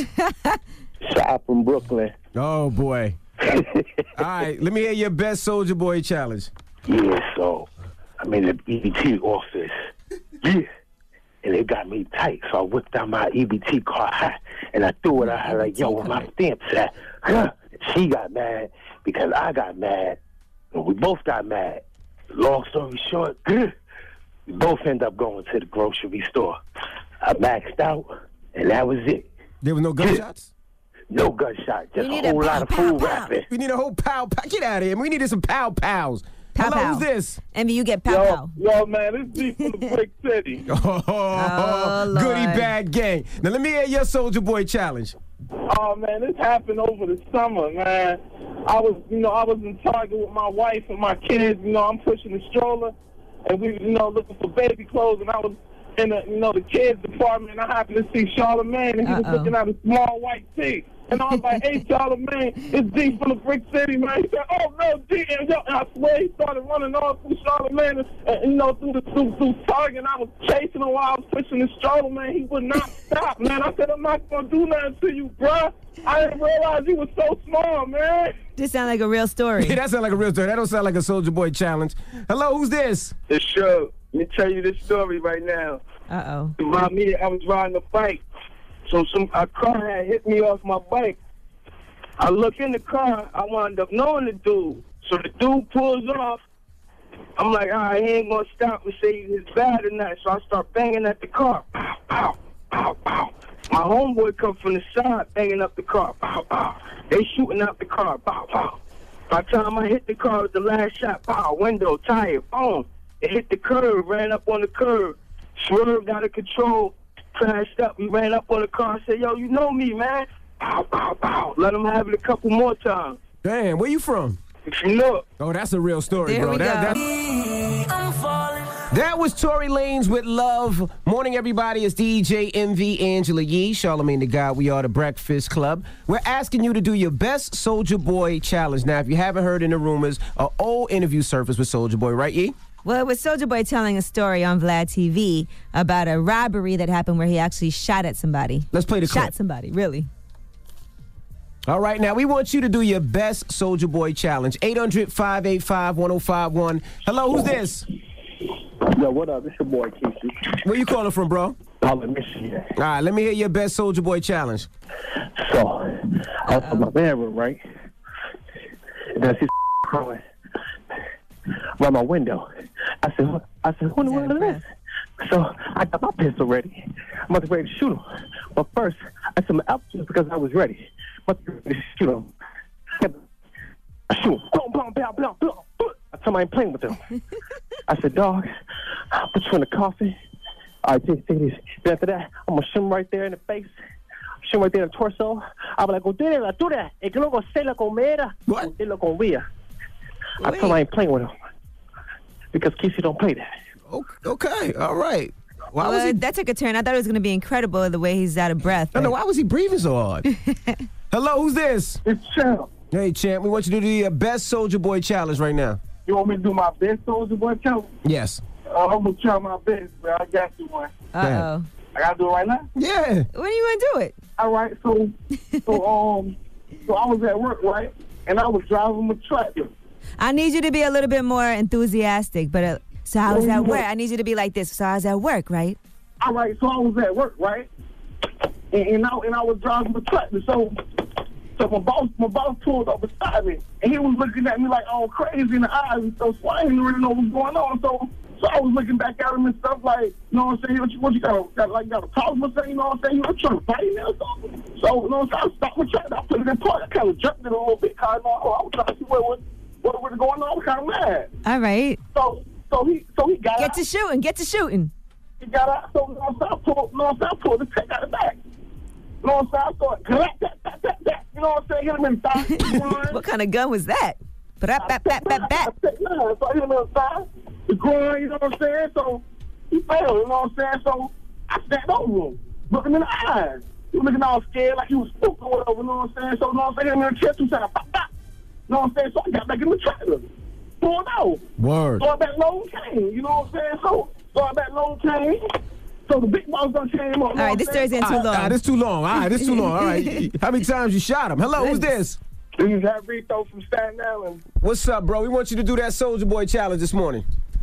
Shop from Brooklyn. Oh, boy. All right, let me hear your best Soulja Boy Challenge. Yeah, so I'm in the E B T office. Yeah. And it got me tight, so I whipped out my E B T card hot, and I threw it at her like, yo, where my stamps at? Huh? She got mad because I got mad, and we both got mad. Long story short, we both end up going to the grocery store. I maxed out, and that was it. There was no gunshots? No gunshot, just a whole lot of food rapping. We need a whole pow pow. Get out of here. We needed some pow pows. Pow, Hello, pow. who's this? Envy, you get pow yo, pow. Yo, man, this is from the Brick City. Oh, Oh, goody Lord. bad gang. Now let me hear your Soulja Boy Challenge. Oh, man, this happened over the summer, man. I was, you know, I was in Target with my wife and my kids. You know, I'm pushing the stroller, and we, you know, looking for baby clothes. And I was in the, you know, the kids department, and I happened to see Charlamagne, and he Uh-oh. was looking at a small white tee. And I was like, hey, Charlamagne, it's D from the Brick City, man. He said, oh, no, D. And, yo, and I swear he started running all through Charlamagne, and, and, you know, through the through, through Target. And I was chasing him while I was pushing the stroller, man. He would not stop, man. I said, I'm not going to do nothing to you, bruh. I didn't realize you was so small, man. This sounds like a real story. Yeah, that sounds like a real story. That don't sound like a Soulja Boy challenge. Hello, who's this? It's Show. Let me tell you this story right now. Uh-oh. About me, I was riding a bike. So some a car had hit me off my bike. I look in the car, I wound up knowing the dude. So the dude pulls off. I'm like, all right, he ain't gonna stop and say it's bad or not. So I start banging at the car. Pow, pow, pow, pow. My homeboy come from the side banging up the car. Pow, pow. They shooting out the car. Pow, pow. By the time I hit the car with the last shot, pow, window, tire, boom. It hit the curb, ran up on the curb, swerved out of control, crashed up. We ran up on the car and said, yo, you know me, man. Pow, pow, pow. Let him have it a couple more times. Damn, where you from? If you look. Oh, that's a real story, There bro. we That, go. that, that was Tory Lanez with Love. Morning, everybody. It's D J M V, Angela Yee, Charlamagne the God. We are the Breakfast Club. We're asking you to do your best Soulja Boy challenge. Now, if you haven't heard in the rumors, an old interview surfaced with Soulja Boy, right, Yee? Well, it was Soulja Boy telling a story on Vlad T V about a robbery that happened where he actually shot at somebody. Let's play the Shot clip. somebody, really. All right, now we want you to do your best Soulja Boy challenge. eight hundred, five eight five, one oh five one. Hello, who's this? Yo, what up? It's your boy, Casey. Where you calling from, bro? Holland, Michigan. All right, let me hear your best Soulja Boy challenge. So, I was in my bedroom, right? And then I see crawling by my window. I said, what? I said, who in the world is this? So I got my pistol ready. I'm about to ready to shoot him. But first, I took my altitude because I was ready. I'm about to ready to shoot him. I shoot him. Boom, boom, boom, boom, boom, boom. I told him I ain't playing with him. I said, dog, I'll put you in the coffin. All right, take, take this. Then after that, I'm going to shoot him right there in the face. Shoot him right there in the torso. I'll be like, go do that, do that. Y que luego se la comera. What? Usted lo comía. I told him I ain't playing with him. Because Casey don't play that. Okay, all right. Why was well, he? that took a turn. I thought it was going to be incredible the way he's out of breath. No, no, why was he breathing so hard? Hello, who's this? It's Champ. Hey, Champ, we want you to do your best Soulja Boy challenge right now. You want me to do my best Soulja Boy challenge? Yes. Uh, I'm going to try my best, but I got you one. Uh-oh. I got to do it right now? Yeah. When are you going to do it? All right, so, so, um, so I was at work, right? And I was driving my tractor. I need you to be a little bit more enthusiastic, but uh, so I was at work. I need you to be like this. So I was at work, right? All right, so I was at work, right? And, and, I, and I was driving my tractor. So, so my boss, my boss pulled up beside me, and he was looking at me like all crazy in the eyes and stuff. So I didn't really know what was going on. So, so I was looking back at him and stuff like, you know what I'm saying? What you, what you got? Got like got a problem or something? You know what I'm saying? You were trying to fight me or something? So, you know what I'm saying? I stopped my tractor. I put it in park. I kind of jumped it a little bit. Kind of, I was trying to see what was what was going on. I was kind of mad. All right. So, so he, so he got Get out. to shooting. Get to shooting. He got out. So, you know what I'm saying? I pulled, you know what I'm saying? I pulled the tech out of the back. You know what I'm saying? I started, that, that, that, that, that. You know what I'm saying? Hit him in the thigh. What kind of gun was that? Bat, bat, bat, bat, bat. So I hit him in the thigh, the groin, you know what I'm saying? So he fell, you know what I'm saying? So I stepped over him, looked him in the eyes. He was looking all scared like he was spooked or whatever, you know what I'm saying? So, you know what I'm saying? Hit him in the chest, he said, bop, bop. You know what I'm saying? So I got back in the trailer, pulled out. Word. So that load came, you know what I'm saying? So, so that load came. So the big boss done came up. All right, this story's getting too long. All right, this too long. All right, this too long. All right. How many times you shot him? Hello, who's this? This is Javrito from Staten Island. What's up, bro? We want you to do that Soulja Boy challenge this morning.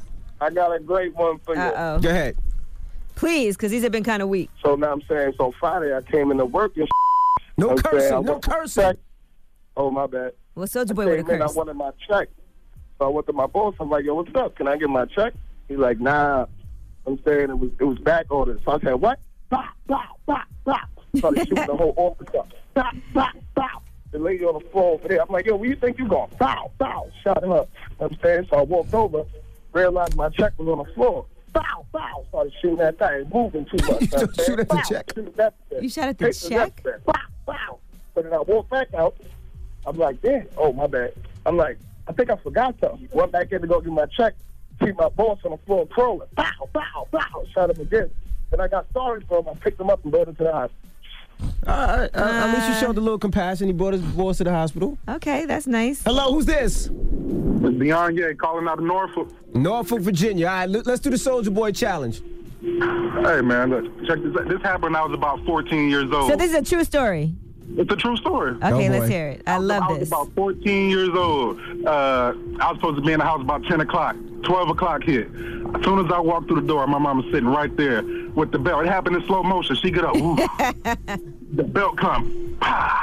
I got a great one for you. Uh-oh. Go ahead. Please, because these have been kind of weak. So now I'm saying, so Friday I came into work and No I'm cursing, saying, I no went to cursing. check. Oh, my bad. Well, Soulja Boy I would have came in, I cursed. wanted my check. So I went to my boss. I'm like, yo, what's up? Can I get my check? He's like, nah. I'm saying it was it was back ordered. So I said, what? Bop, bop, bop, bop. Started shooting the whole office up. Bop, bop, bop. The lady on the floor over there. I'm like, yo, where you think you going? Bow, bow. Shot him up. I'm saying, so I walked over, realized my check was on the floor. Bow, bow. Started shooting that thing, moving too much. You don't shoot at the Bow, check. shooting that thing. You shot at the Papers check? everywhere. Bow, bow. So then I walked back out. I'm like, damn, oh, my bad. I'm like, I think I forgot something. Went back in to go get my check, see my boss on the floor crawling. Bow, bow, bow, shot him again. Then I got sorry for him. I picked him up and brought him to the hospital. Uh, uh, at least you showed a little compassion. He brought his boss to the hospital. Okay, that's nice. Hello, who's this? It's Beyond Gay calling out of Norfolk. Norfolk, Virginia. All right, let's do the Soldier Boy challenge. Hey, man, look, check this out. This happened when I was about fourteen years old. So this is a true story? It's a true story. Okay, oh, let's hear it. I, I love I was this. about fourteen years old. Uh, I was supposed to be in the house about ten o'clock. twelve o'clock hit. As soon as I walked through the door, my mom was sitting right there with the belt. It happened in slow motion. She get up. The belt come.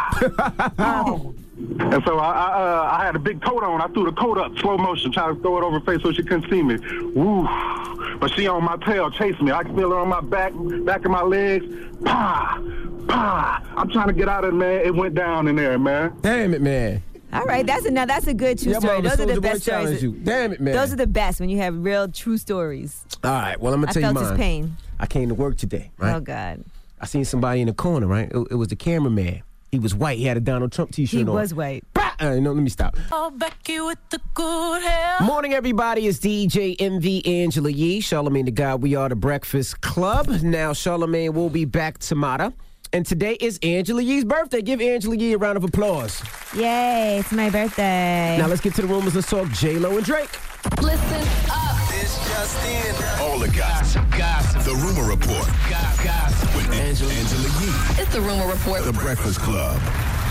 And so I I, uh, I had a big coat on. I threw the coat up, slow motion, trying to throw it over her face so she couldn't see me. Woo! But she on my tail, chasing me. I can feel her on my back, back of my legs. Pah! Pah! I'm trying to get out of it, man. It went down in there, man. Damn it, man. All right, that's a, now that's a good true Yeah, story. Mama, Those are the Soulja Boy best stories. challenged you. Damn it, man. Those are the best when you have real true stories. All right, well, I'm going I to tell you felt mine. his pain. I came to work today, right? Oh, God. I seen somebody in the corner, right? It, it was the cameraman. He was white. He had a Donald Trump t-shirt He on. was white. Bah! Uh, no, let me stop. Oh, Becky with the good hair. Morning, everybody. It's D J M V Angela Yee, Charlamagne the God. We are the Breakfast Club. Now, Charlamagne will be back tomorrow. And today is Angela Yee's birthday. Give Angela Yee a round of applause. Yay, it's my birthday. Now, let's get to the rumors. Let's talk J-Lo and Drake. Listen up. This just in. All the gossip. Gossip. The Rumor Report. Gossip. With Angela, Angela Yee. It's the Rumor Report. The Breakfast Club.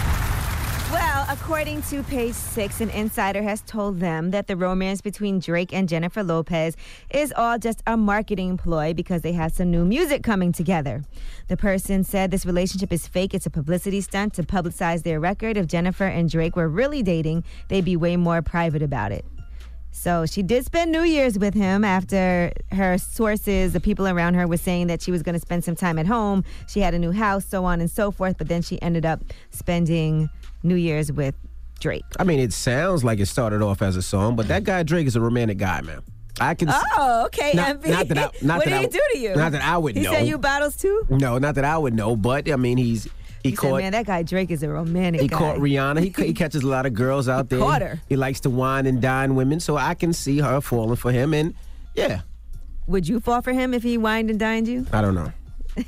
Well, according to Page Six, an insider has told them that the romance between Drake and Jennifer Lopez is all just a marketing ploy because they have some new music coming together. The person said this relationship is fake. It's a publicity stunt to publicize their record. If Jennifer and Drake were really dating, they'd be way more private about it. So she did spend New Year's with him after her sources, the people around her, were saying that she was going to spend some time at home. She had a new house, so on and so forth. But then she ended up spending New Year's with Drake. I mean, it sounds like it started off as a song, but that guy Drake is a romantic guy, man. I can. Oh, okay. Not, Envy. not that I, not what that did I, he do to you? Not that I would he know. He sent you bottles too? No, not that I would know. But I mean, he's he, he caught. said, man, that guy Drake is a romantic He guy. caught Rihanna. He, he catches a lot of girls out there. Caught her. He likes to wine and dine women, so I can see her falling for him. And yeah, would you fall for him if he wined and dined you? I don't know.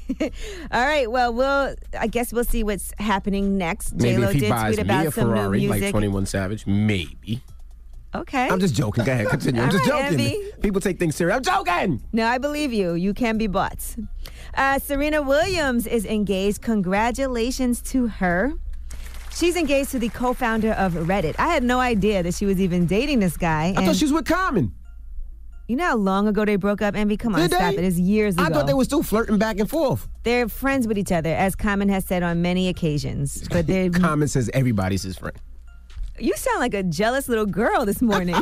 All right. Well, we'll. I guess we'll see what's happening next. Maybe J-Lo if he did buys tweet me about a some Ferrari new music. like twenty-one Savage, maybe. Okay. I'm just joking. Go ahead, continue. I'm All just right, joking. Envy. People take things serious. I'm joking. No, I believe you. You can be bought. Uh, Serena Williams is engaged. Congratulations to her. She's engaged to the co-founder of Reddit. I had no idea that she was even dating this guy. I thought she was with Common. You know how long ago they broke up, Envy? Come on, Did stop they? it. It's years ago. I thought they were still flirting back and forth. They're friends with each other, as Common has said on many occasions. But they Common says everybody's his friend. You sound like a jealous little girl this morning.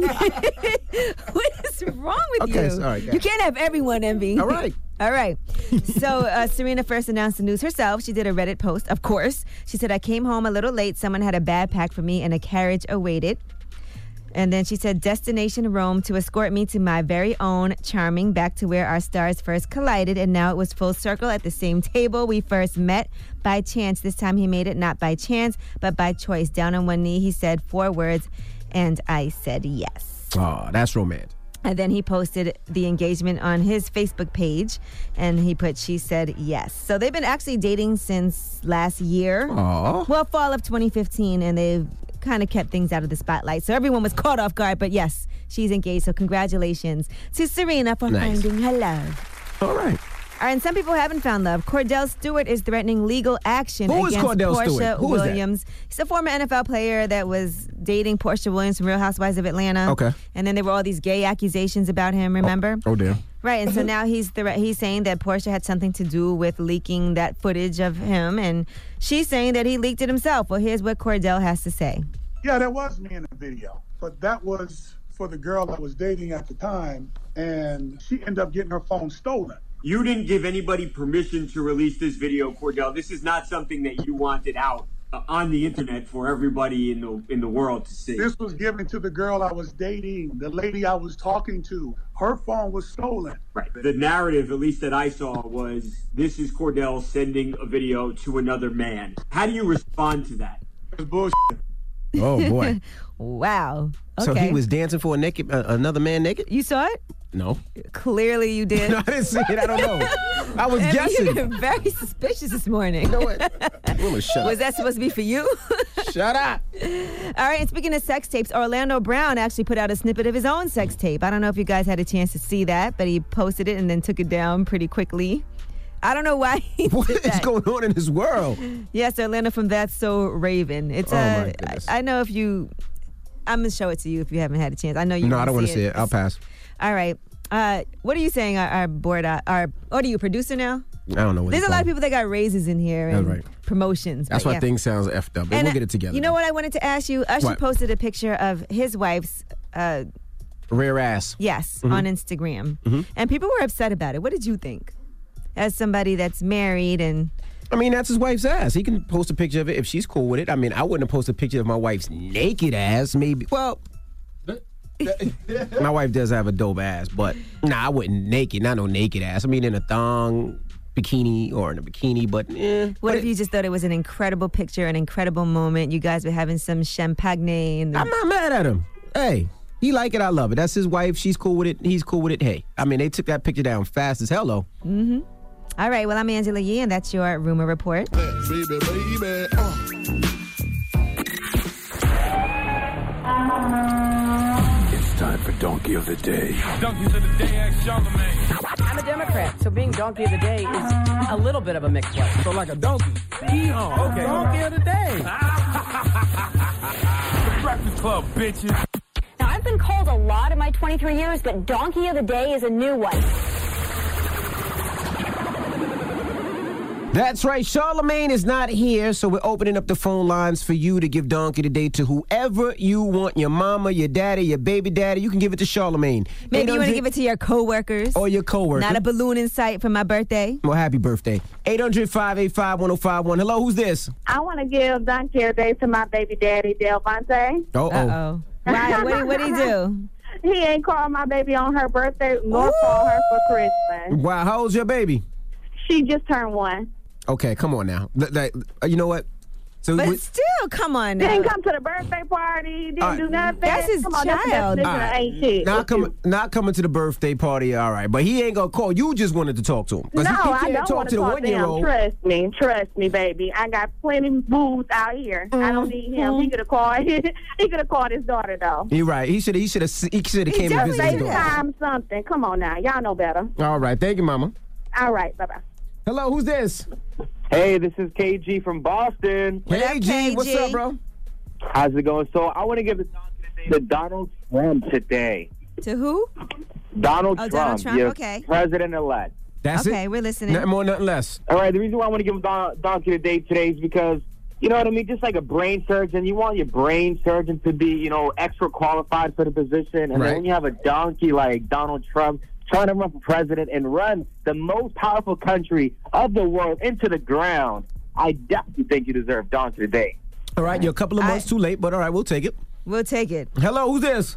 What is wrong with Okay, you? sorry, You can't have everyone, Envy. All right. All right. So uh, Serena first announced the news herself. She did a Reddit post, of course. She said, I came home a little late. Someone had a bag packed for me and a carriage awaited. And then she said, destination Rome to escort me to my very own charming, back to where our stars first collided. And now it was full circle at the same table we first met by chance. This time he made it not by chance, but by choice. Down on one knee, he said four words, and I said yes. Oh, that's romantic. And then he posted the engagement on his Facebook page, and he put, she said yes. So they've been actually dating since last year. Aw. Well, fall of twenty fifteen, and they've kind of kept things out of the spotlight. So everyone was caught off guard, but yes, she's engaged. So congratulations to Serena for Nice. finding her love. All right. All right, and some people haven't found love. Cordell Stewart is threatening legal action Who is against Cordell Portia Stewart? Who is that? Williams. He's a former N F L player that was dating Portia Williams from Real Housewives of Atlanta. Okay. And then there were all these gay accusations about him, remember? Oh, dear. Right, and so now he's the, he's saying that Portia had something to do with leaking that footage of him, and she's saying that he leaked it himself. Well, here's what Cordell has to say. Yeah, that was me in the video, but that was for the girl I was dating at the time, and she ended up getting her phone stolen. You didn't give anybody permission to release this video, Cordell. This is not something that you wanted out uh, on the internet for everybody in the in the world to see. This was given to the girl I was dating, the lady I was talking to. Her phone was stolen. Right. The narrative, at least that I saw, was this is Cordell sending a video to another man. How do you respond to that? It's bullshit. Oh, boy. Wow. Okay. So he was dancing for a naked, uh, another man naked? You saw it? No. Clearly you did. No, I didn't see it. I don't know. I was I mean, guessing. You're very suspicious this morning. You know what? I'm gonna shut Was up. that supposed to be for you? Shut up. All right, and speaking of sex tapes, Orlando Brown actually put out a snippet of his own sex tape. I don't know if you guys had a chance to see that, but he posted it and then took it down pretty quickly. I don't know why he What did is that. going on in this world? Yes, Orlando from That's So Raven. It's Oh, uh, my goodness. I, I know if you, I'm gonna show it to you if you haven't had a chance. I know you. No, I wanna don't want to see it. I'll pass. All right. Uh, what are you saying? Our, our board, our, our, what are you, a producer now? I don't know what There's it's a lot of called. people that got raises in here That's and right. promotions. That's but why yeah. things sounds effed up. But And we'll I- get it together. You know what I wanted to ask you? Usher What? posted a picture of his wife's, uh, Rare ass. yes, Mhm. on Instagram. Mhm. And people were upset about it. What did you think? As somebody that's married and... I mean, that's his wife's ass. He can post a picture of it if she's cool with it. I mean, I wouldn't have posted a picture of my wife's naked ass. Maybe. Well, my wife does have a dope ass, but nah, I wouldn't naked. Not no naked ass. I mean, in a thong, bikini, or in a bikini. But eh. What if you just thought it was an incredible picture, an incredible moment? You guys were having some champagne. And I'm not mad at him. Hey, he like it. I love it. That's his wife. She's cool with it. He's cool with it. Hey, I mean, they took that picture down fast as hell, though. Mm-hmm. All right. Well, I'm Angela Yee, and that's your rumor report. Baby, baby, uh. It's time for Donkey of the Day. Donkeys of the Day, ask Charlamagne. I'm a Democrat, so being Donkey of the Day is a little bit of a mixed one. So like a donkey. Yeehaw. Okay. Donkey of the Day. The Breakfast Club, bitches. Now, I've been called a lot in my twenty-three years, but Donkey of the Day is a new one. That's right. Charlamagne is not here, so we're opening up the phone lines for you to give Donkey today to whoever you want. Your mama, your daddy, your baby daddy. You can give it to Charlamagne. Maybe you want to give it to your coworkers. Or your coworker. Not a balloon in sight for my birthday. Well, happy birthday. eight hundred, five eight five, one oh five one. Hello, who's this? I want to give Donkey of the Day to my baby daddy, Delvante. Uh-oh. Uh-oh. Why? What what he do? He ain't called my baby on her birthday, nor called her for Christmas. Wow, how old's your baby? She just turned one. Okay, come on now. Th- th- uh, you know what? So But we- still, come on now. Didn't come to the birthday party. Didn't All right. do nothing. That's his come on, that's the child. definition All of right. ain't shit. Not coming, not coming to the birthday party. All right, but he ain't gonna call. You just wanted to talk to him. 'Cause No, he, he I can't don't talk want to to the talk one to year him. old. Trust me, trust me, baby. I got plenty of booze out here. I don't need him. He could have called. He could have called his daughter though. You're right. He should. He should have. He should have came and Just visited his daughter. FaceTime something. Come on now, y'all know better. All right, thank you, Mama. All right, bye bye. Hello, who's this? Hey, this is K G from Boston. Hey, G, what's up, bro? How's it going? So I want to give the donkey to Donald Trump today. To who? Donald Oh, Trump, Donald Trump, your okay. president-elect. That's okay, we're listening. Nothing more, nothing less. All right, the reason why I want to give him Don- donkey today today is because, you know what I mean, just like a brain surgeon, you want your brain surgeon to be, you know, extra qualified for the position. And Right. then when you have a donkey like Donald Trump trying to run for president and run the most powerful country of the world into the ground, I definitely think you deserve donkey today. All right, you're a couple of months too late, but all right, we'll take it. We'll take it. Hello, who's this?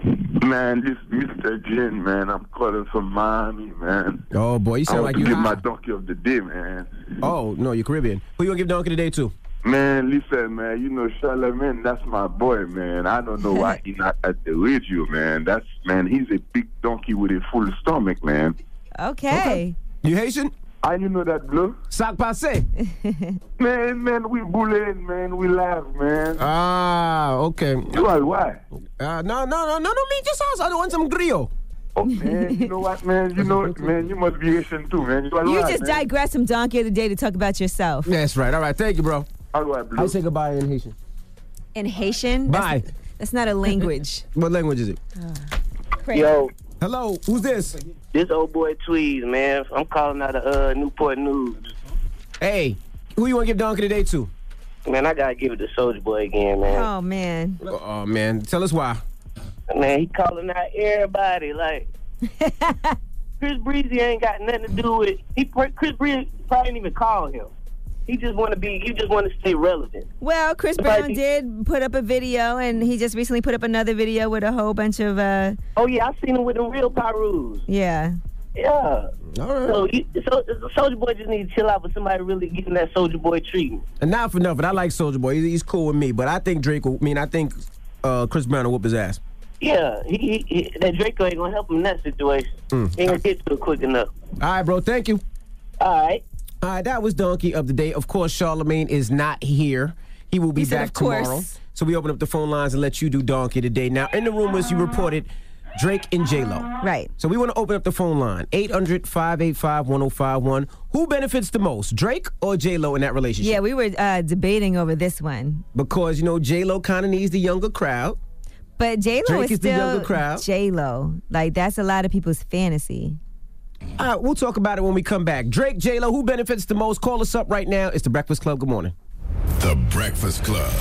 Man, this Mister Jin, man. I'm calling from Miami, man. Oh, boy, you I sound want like to you give my high. donkey of the day, man. Oh, no, you're Caribbean. Who you gonna give Donkey today to? Man, listen, man. You know Charlamagne, that's my boy, man. I don't know why he's not at the radio, man. That's man. He's a big donkey with a full stomach, man. Okay. You Haitian? I you know that, Blue. Sac passe. Man, man, we bullying, man. We laugh, man. Ah, okay. Well, why? Uh, no, no, no, no, no, me just ask. I don't want some griot. Oh, man, you know what, man? You know, man, you must be Haitian too, man. You, are You right, just man. digress from Donkey of the Day to talk about yourself. That's right. All right, thank you, bro. All right, Blue. I say goodbye in Haitian. In Haitian? Bye. That's, that's not a language. What language is it? Yo, Hello, who's this? this old boy Tweez, man. I'm calling out of uh, Newport News. Hey, who you want to give Donkey today to? Man, I gotta give it to Soulja Boy again, man. Oh, man. Oh, man. Tell us why. Man, he calling out everybody like Chris Breezy ain't got nothing to do with. He Chris Breezy probably didn't even call him. He just want to be. He just want to stay relevant. Well, Chris Brown did put up a video, and he just recently put up another video with a whole bunch of, uh, Oh yeah, I seen him with the real Pyrus. yeah. Yeah. All right. So, you, so Soulja Boy just need to chill out with somebody really getting that Soulja Boy treatment. And not for nothing, I like Soulja Boy. He's, he's cool with me, but I think Drake will, I mean, I think uh, Chris Brown will whoop his ass. Yeah, he, he, he, that Draco ain't gonna help him in that situation. Mm. He ain't gonna get to it quick enough. All right, bro, thank you. All right. All right, that was Donkey of the Day. Of course, Charlamagne is not here. He will be He said, back of course. tomorrow. So we open up the phone lines and let you do Donkey today. Now, in the rumors, you reported Drake and J-Lo. Right. So we want to open up the phone line, eight hundred, five eight five, one oh five one. Who benefits the most, Drake or J-Lo in that relationship? Yeah, we were uh, debating over this one. Because, you know, J-Lo kind of needs the younger crowd. But J-Lo Drake is is the still younger crowd. J-Lo. Like, that's a lot of people's fantasy. All right, we'll talk about it when we come back. Drake, J-Lo, who benefits the most? Call us up right now. It's The Breakfast Club. Good morning. The Breakfast Club.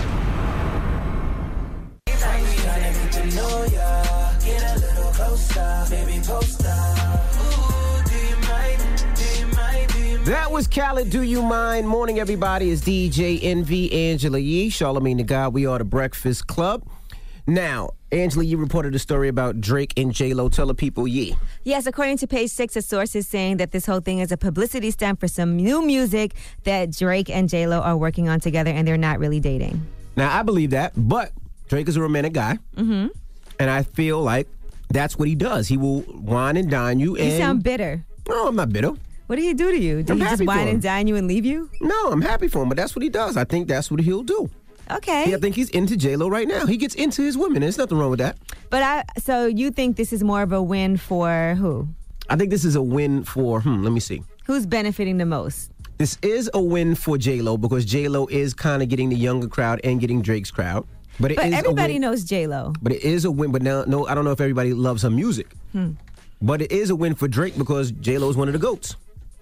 That was Khaled, Do You Mind? Morning, everybody. It's D J Envy, Angela Yee, Charlamagne the God. We are The Breakfast Club. Now, Angela, you reported a story about Drake and J-Lo. Tell the people, Yee. Yes, according to Page Six, a source is saying that this whole thing is a publicity stunt for some new music that Drake and J-Lo are working on together, and they're not really dating. Now, I believe that, but Drake is a romantic guy, Mm-hmm. and I feel like that's what he does. He will wine and dine you. And You sound bitter. No, I'm not bitter. What did he do to you? Did I'm he just happy for wine him. and dine you and leave you? No, I'm happy for him, but that's what he does. I think that's what he'll do. Okay. Yeah, I think he's into J-Lo right now. He gets into his women. There's nothing wrong with that. But I, so you think this is more of a win for who? I think this is a win for, hmm, let me see. Who's benefiting the most? This is a win for J-Lo because J-Lo is kind of getting the younger crowd and getting Drake's crowd. But, it But is everybody a win. knows J-Lo. But it is a win. But now, no, I don't know if everybody loves her music. Hmm. But it is a win for Drake because J-Lo is one of the GOATs.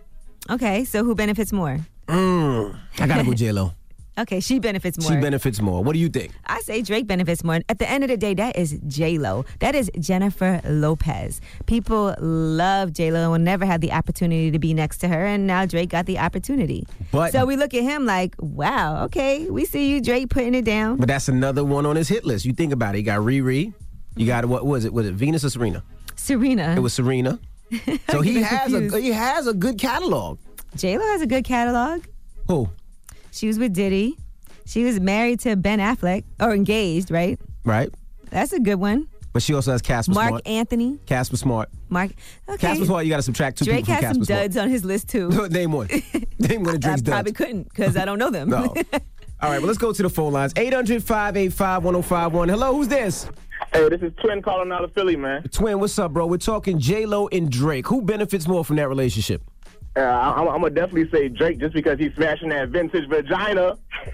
Okay, so who benefits more? Mm, I gotta go J-Lo. Okay, she benefits more. She benefits more. What do you think? I say Drake benefits more. At the end of the day, that is J-Lo. That is Jennifer Lopez. People love J-Lo and will never have the opportunity to be next to her, and now Drake got the opportunity. But- so we look at him like, wow, okay, we see you, Drake, putting it down. But that's another one on his hit list. You think about it. You got Riri. You got, what was it? Was it Venus or Serena? Serena. It was Serena. So he getting has a confused. he has a good catalog. J-Lo has a good catalog. Who? She was with Diddy. She was married to Ben Affleck, or engaged, right? Right. That's a good one. But she also has Casper Mark Smart. Anthony. Casper Smart. Mark. Okay. Casper Smart, you got to subtract two Drake people from has some Casper duds on his list too. Smart. Name one. Name one of I Drake's probably duds. couldn't because I don't know them. No. All right, well, let's go to the phone lines. eight hundred, five eight five, one oh five one. Hello, who's this? Hey, this is Twin calling out of Philly, man. Twin, what's up, bro? We're talking J-Lo and Drake. Who benefits more from that relationship? Uh, I'm, I'm going to definitely say Drake just because he's smashing that vintage vagina.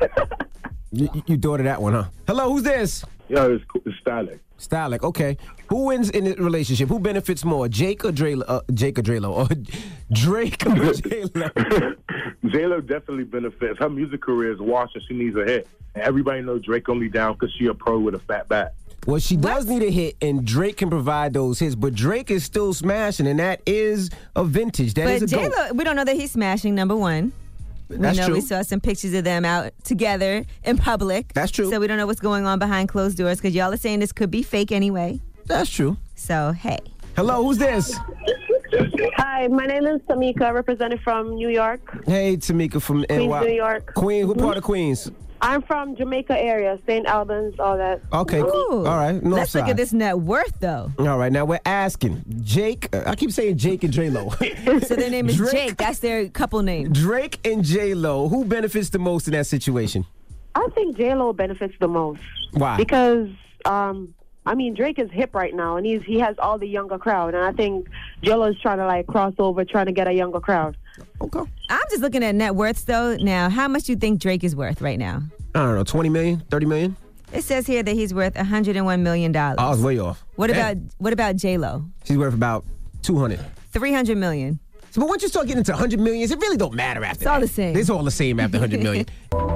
You, you thought of that one, huh? Hello, who's this? Yo, it's, it's Stylic. Stylic, okay. Who wins in the relationship? Who benefits more, Jake or Dre? Uh, Jake or Drelo? Or Drake or J-Lo? J-Lo definitely benefits. Her music career is washed and she needs a hit. And everybody knows Drake only down because she a pro with a fat back. Well, she does need a hit, and Drake can provide those hits, but Drake is still smashing, and that is a vintage. That is But a GOAT. J-Lo, we don't know that he's smashing, number one. That's we know true. we saw some pictures of them out together in public. That's true. So we don't know what's going on behind closed doors because y'all are saying this could be fake anyway. That's true. So, hey. Hello, who's this? Hi, my name is Tamika, representing from New York. Hey, Tamika from Queens, N Y. New York. Queen, what part of Queens? I'm from Jamaica area, Saint Albans, all that. Okay, Ooh. all right. North Let's look side. at this net worth, though. All right, now we're asking Jake. Uh, I keep saying Jake and J Lo. So their name is Drake- Jake. That's their couple name. Drake and J Lo. Who benefits the most in that situation? I think J-Lo benefits the most. Why? Because, um, I mean, Drake is hip right now, and he's he has all the younger crowd. And I think J-Lo is trying to, like, cross over, trying to get a younger crowd. Okay. I'm just looking at net worths, though. Now, how much do you think Drake is worth right now? I don't know, twenty million, thirty million? It says here that he's worth one hundred one million dollars. I was way off. What Damn. about what about J-Lo? She's worth about two hundred. three hundred million. So, but once you start getting into one hundred millions, it really don't matter after It's all that. the same. It's all the same after one hundred million.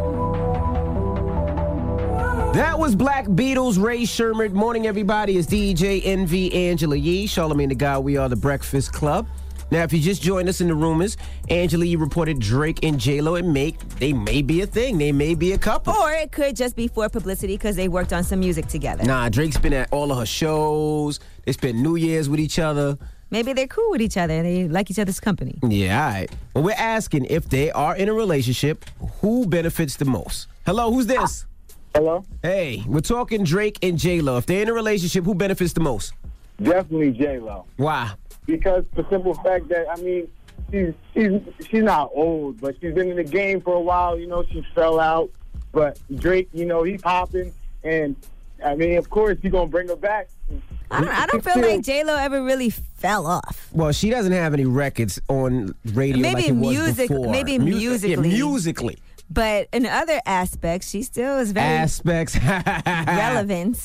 That was Black Beatles, Ray Sherman. Morning, everybody. It's D J Envy, Angela Yee, Charlamagne the God. We are the Breakfast Club. Now, if you just joined us in the rumors, Angela Yee reported Drake and J-Lo and make they may be a thing. They may be a couple. Or it could just be for publicity because they worked on some music together. Nah, Drake's been at all of her shows. They spent New Year's with each other. Maybe they're cool with each other. They like each other's company. Yeah, all right. Well, we're asking if they are in a relationship, who benefits the most? Hello, who's this? Hello? Hey, we're talking Drake and J-Lo. If they're in a relationship, who benefits the most? Definitely J-Lo. Why? Because the simple fact that, I mean, she's she's she's not old, but she's been in the game for a while. You know, she fell out. But Drake, you know, he popping. And, I mean, of course, he's going to bring her back. I don't, I don't feel like J-Lo ever really fell off. Well, she doesn't have any records on radio Maybe like it was music- before. maybe Mu- musically. Yeah, musically. But in other aspects, she still is very Aspects. relevant.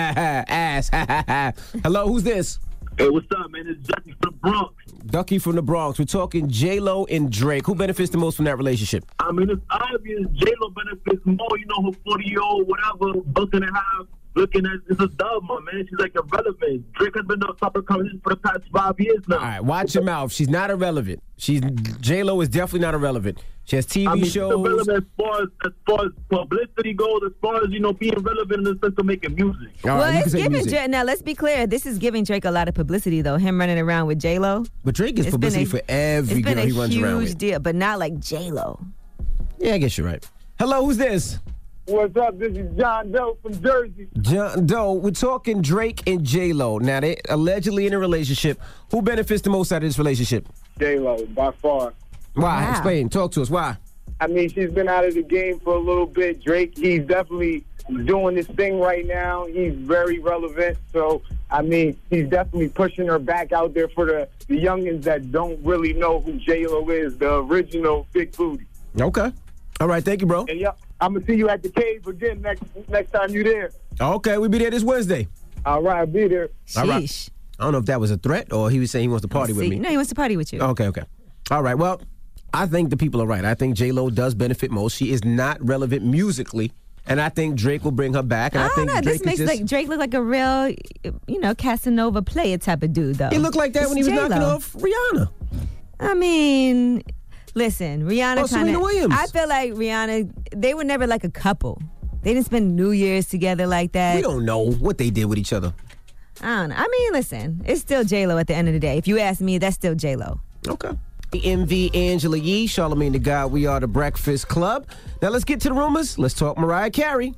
Ass. Hello, who's this? Hey, what's up, man? It's Ducky from the Bronx. Ducky from the Bronx. We're talking J-Lo and Drake. Who benefits the most from that relationship? I mean, it's obvious J-Lo benefits more, you know, her forty-year-old, whatever, buck and a half, looking at, it's a dub, my man. She's like irrelevant. Drake has been on top of conversation for the past five years now. All right, watch your mouth. She's not irrelevant. She's J-Lo is definitely not irrelevant. She has T V I mean, she's shows. irrelevant as far as, as far as publicity goes, as far as, you know, being relevant in the sense of making music. All Well, right, you can it's say giving music. Drake. Now, let's be clear. This is giving Drake a lot of publicity, though. Him running around with J Lo. But Drake gets It's been publicity a- for every It's been girl a he runs huge around with. deal, but not like J Lo. Yeah, I guess you're right. Hello, who's this? What's up? This is John Doe from Jersey. John Doe. We're talking Drake and J-Lo. Now, they allegedly in a relationship. Who benefits the most out of this relationship? J-Lo, by far. Why? Wow. Explain. Talk to us. Why? I mean, she's been out of the game for a little bit. Drake, he's definitely doing this thing right now. He's very relevant. So, I mean, he's definitely pushing her back out there for the, the youngins that don't really know who J-Lo is, the original Big Booty. Okay. All right. Thank you, bro. And, yeah, I'm going to see you at the cave again next next time you're there. Okay. We'll be there this Wednesday. All right, I'll be there. All right. Sheesh. I don't know if that was a threat or he was saying he wants to party with See, me. No, he wants to party with you. Okay, okay. All right. Well, I think the people are right. I think J-Lo does benefit most. She is not relevant musically. And I think Drake will bring her back. And I, I don't think know. Drake This makes is just, like Drake look like a real, you know, Casanova player type of dude, though. he looked like that It's when he was J-Lo. knocking off Rihanna. I mean, listen, Rihanna Or kind Serena of. Williams. I feel like Rihanna. They were never like a couple. They didn't spend New Year's together like that. We don't know what they did with each other. I don't know. I mean, listen, it's still J Lo at the end of the day. If you ask me, that's still J Lo. Okay. M V Angela Yee, Charlamagne the God, we are the Breakfast Club. Now let's get to the rumors. Let's talk Mariah Carey.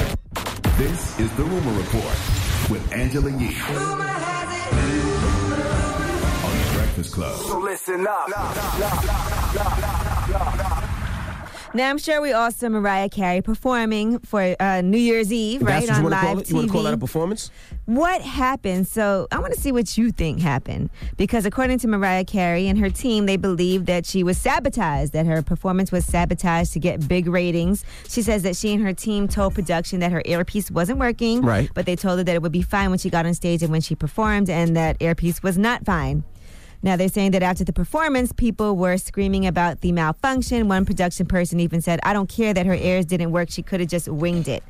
This is the Rumor Report with Angela Yee. On the Breakfast Club. So listen up. Now, I'm sure we all saw Mariah Carey performing for uh, New Year's Eve, right, That's what on you want to live call it? T V. You want to call that a performance? What happened? So I want to see what you think happened. Because according to Mariah Carey and her team, they believe that she was sabotaged, that her performance was sabotaged to get big ratings. She says that she and her team told production that her earpiece wasn't working. Right. But they told her that it would be fine when she got on stage and when she performed, and that earpiece was not fine. Now, they're saying that after the performance, people were screaming about the malfunction. One production person even said, I don't care that her ears didn't work. She could have just winged it.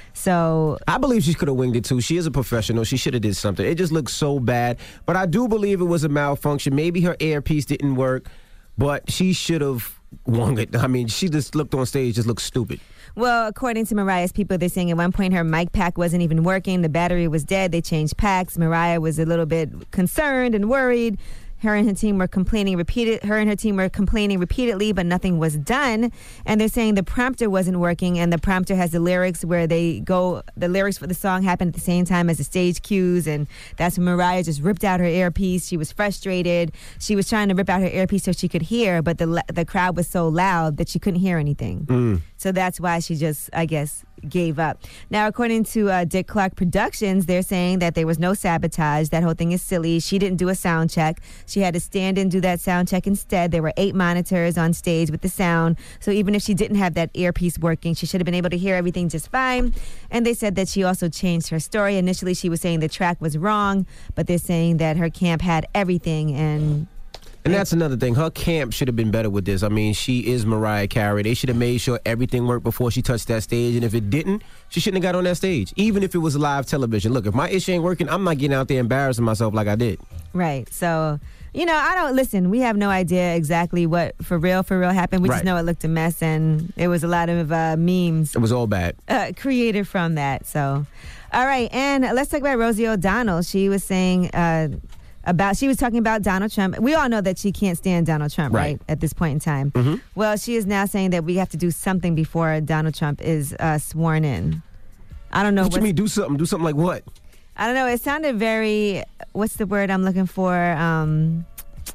So I believe she could have winged it too. She is a professional. She should have did something. It just looks so bad. But I do believe it was a malfunction. Maybe her earpiece didn't work, but she should have won it. I mean, she just looked on stage, just looked stupid. Well, according to Mariah's people, they're saying at one point her mic pack wasn't even working. The battery was dead. They changed packs. Mariah was a little bit concerned and worried. Her and her team were complaining repeated. Her and her team were complaining repeatedly, but nothing was done. And they're saying the prompter wasn't working, and the prompter has the lyrics where they go. The lyrics for the song happen at the same time as the stage cues, and that's when Mariah just ripped out her earpiece. She was frustrated. She was trying to rip out her earpiece so she could hear, but the the crowd was so loud that she couldn't hear anything. Mm. So that's why she just, I guess, gave up. Now, according to uh, Dick Clark Productions, they're saying that there was no sabotage. That whole thing is silly. She didn't do a sound check. She had to stand and do that sound check instead. There were eight monitors on stage with the sound. So even if she didn't have that earpiece working, she should have been able to hear everything just fine. And they said that she also changed her story. Initially, she was saying the track was wrong, but they're saying that her camp had everything, and And that's another thing. Her camp should have been better with this. I mean, she is Mariah Carey. They should have made sure everything worked before she touched that stage. And if it didn't, she shouldn't have got on that stage, even if it was live television. Look, if my issue ain't working, I'm not getting out there embarrassing myself like I did. right. So, you know, I don't, listen, we have no idea exactly what for real, for real happened. We Right. just know it looked a mess, and there was a lot of uh, memes It was all bad. uh, created from that. So, all right. And let's talk about Rosie O'Donnell. She was saying, uh, about, she was talking about Donald Trump. We all know that she can't stand Donald Trump, right, Right. at this point in time. Mhm. Well, she is now saying that we have to do something before Donald Trump is uh, sworn in. I don't know. What you what's- mean do something? Do something like what? I don't know. It sounded very, what's the word I'm looking for? Um,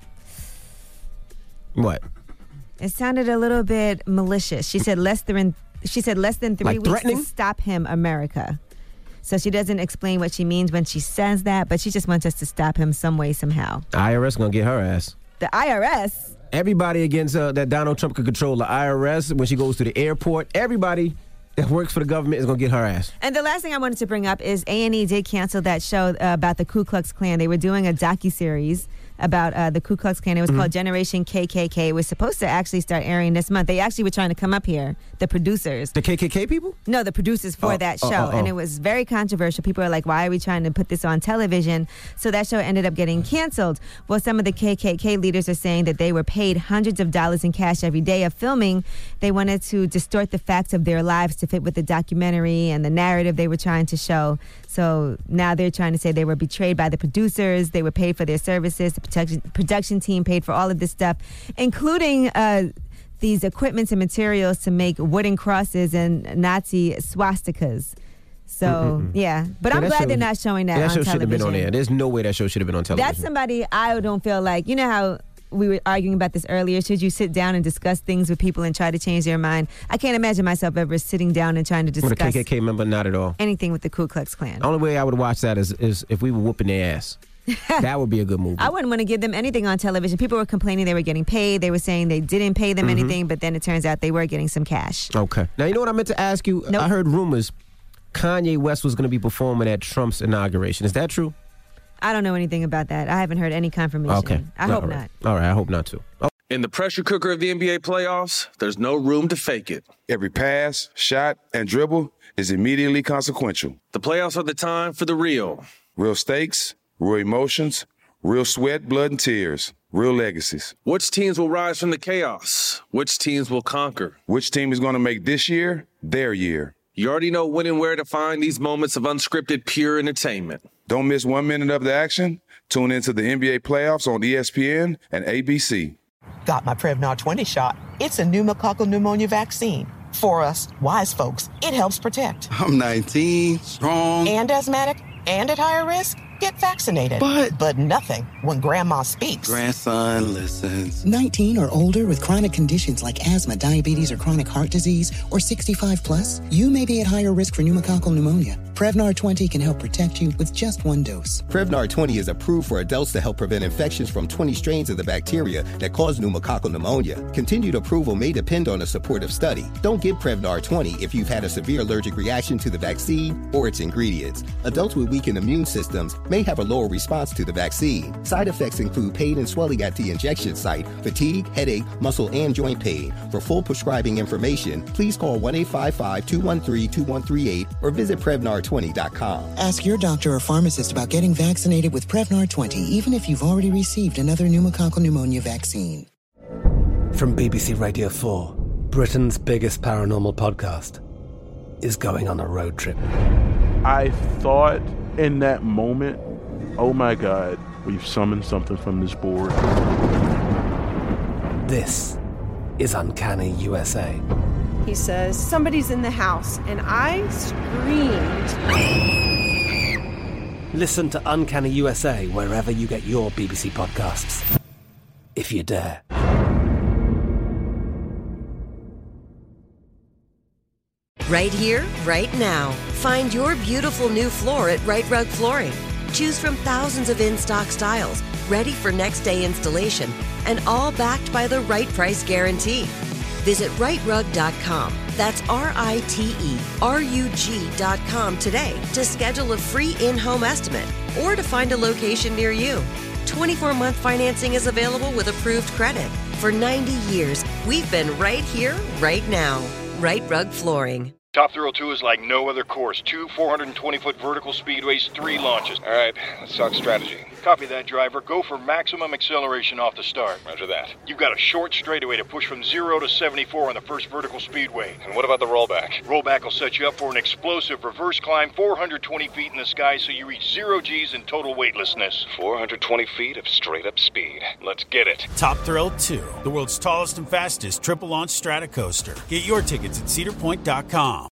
What? it sounded a little bit malicious. She said less than, she said less than three Like weeks threatening? to stop him, America. So she doesn't explain what she means when she says that, but she just wants us to stop him some way, somehow. The I R S gonna get her ass. The I R S? Everybody against uh, that Donald Trump could control the I R S when she goes to the airport. Everybody that works for the government is gonna get her ass. And the last thing I wanted to bring up is A and E did cancel that show uh, about the Ku Klux Klan. They were doing a docuseries about uh, the Ku Klux Klan. It was Mhm. called Generation K K K. It was supposed to actually start airing this month. They actually were trying to come up here, the producers. The K K K people? No, the producers for Oh, that oh, show. oh, oh. And it was very controversial. People are like, why are we trying to put this on television? So that show ended up getting canceled. Well, some of the K K K leaders are saying that they were paid hundreds of dollars in cash every day of filming. They wanted to distort the facts of their lives to fit with the documentary and the narrative they were trying to show. So now they're trying to say they were betrayed by the producers. They were paid for their services. The production, production team paid for all of this stuff, including uh, these equipments and materials to make wooden crosses and Nazi swastikas. So, Mm-mm-mm. yeah. But Yeah, I'm that glad show- they're not showing that, that on show should have television. been on air. There's no way that show should have been on television. That's somebody I don't feel like, you know how we were arguing about this earlier. Should you sit down and discuss things with people and try to change their mind? I can't imagine myself ever sitting down and trying to With a discuss K K K member, not at all. anything with the Ku Klux Klan. The only way I would watch that is, is if we were whooping their ass. That would be a good movie. I wouldn't want to give them anything on television. People were complaining they were getting paid. They were saying they didn't pay them Mhm. anything, but then it turns out they were getting some cash. Okay. Now, you know what I meant to ask you? I heard rumors Kanye West was going to be performing at Trump's inauguration. Is that true? I don't know anything about that. I haven't heard any confirmation. Okay. I hope All right. not. All right. I hope not too. Oh. In the pressure cooker of the N B A playoffs, there's no room to fake it. Every pass, shot, and dribble is immediately consequential. The playoffs are the time for the real. Real stakes, real emotions, real sweat, blood, and tears, real legacies. Which teams will rise from the chaos? Which teams will conquer? Which team is going to make this year their year? You already know when and where to find these moments of unscripted, pure entertainment. Don't miss one minute of the action. Tune into the N B A playoffs on E S P N and A B C. Got my Prevnar twenty shot. It's a pneumococcal pneumonia vaccine. For us, wise folks, it helps protect. I'm nineteen, strong. And asthmatic and at higher risk, get vaccinated. But- But nothing when grandma speaks. Grandson listens. nineteen or older with chronic conditions like asthma, diabetes, or chronic heart disease, or sixty-five plus, you may be at higher risk for pneumococcal pneumonia. Prevnar twenty can help protect you with just one dose. Prevnar twenty is approved for adults to help prevent infections from twenty strains of the bacteria that cause pneumococcal pneumonia. Continued approval may depend on a supportive study. Don't give Prevnar twenty if you've had a severe allergic reaction to the vaccine or its ingredients. Adults with weakened immune systems may have a lower response to the vaccine. Side effects include pain and swelling at the injection site, fatigue, headache, muscle, and joint pain. For full prescribing information, please call one eight five five, two one three, two one three eight or visit Prevnar twenty dot com. Ask your doctor or pharmacist about getting vaccinated with Prevnar twenty, even if you've already received another pneumococcal pneumonia vaccine. From B B C Radio four, Britain's biggest paranormal podcast is going on a road trip. I thought in that moment, oh my God, we've summoned something from this board. This is Uncanny U S A. He says, somebody's in the house, and I screamed. Listen to Uncanny U S A wherever you get your B B C podcasts, if you dare. Right here, right now. Find your beautiful new floor at Right Rug Flooring. Choose from thousands of in-stock styles, ready for next day installation, and all backed by the right price guarantee. Visit right rug dot com. That's R I T E R U G dot com today to schedule a free in-home estimate or to find a location near you. twenty-four month financing is available with approved credit. For ninety years, we've been right here, right now. Right Rug Flooring. Top Thrill two is like no other course. Two four hundred twenty foot vertical speedways, three launches. All right, let's talk strategy. Copy that, driver. Go for maximum acceleration off the start. Roger that. You've got a short straightaway to push from zero to seventy-four on the first vertical speedway. And what about the rollback? Rollback will set you up for an explosive reverse climb four hundred twenty feet in the sky so you reach zero G's in total weightlessness. four hundred twenty feet of straight-up speed. Let's get it. Top Thrill two, the world's tallest and fastest triple-launch strata coaster. Get your tickets at cedar point dot com.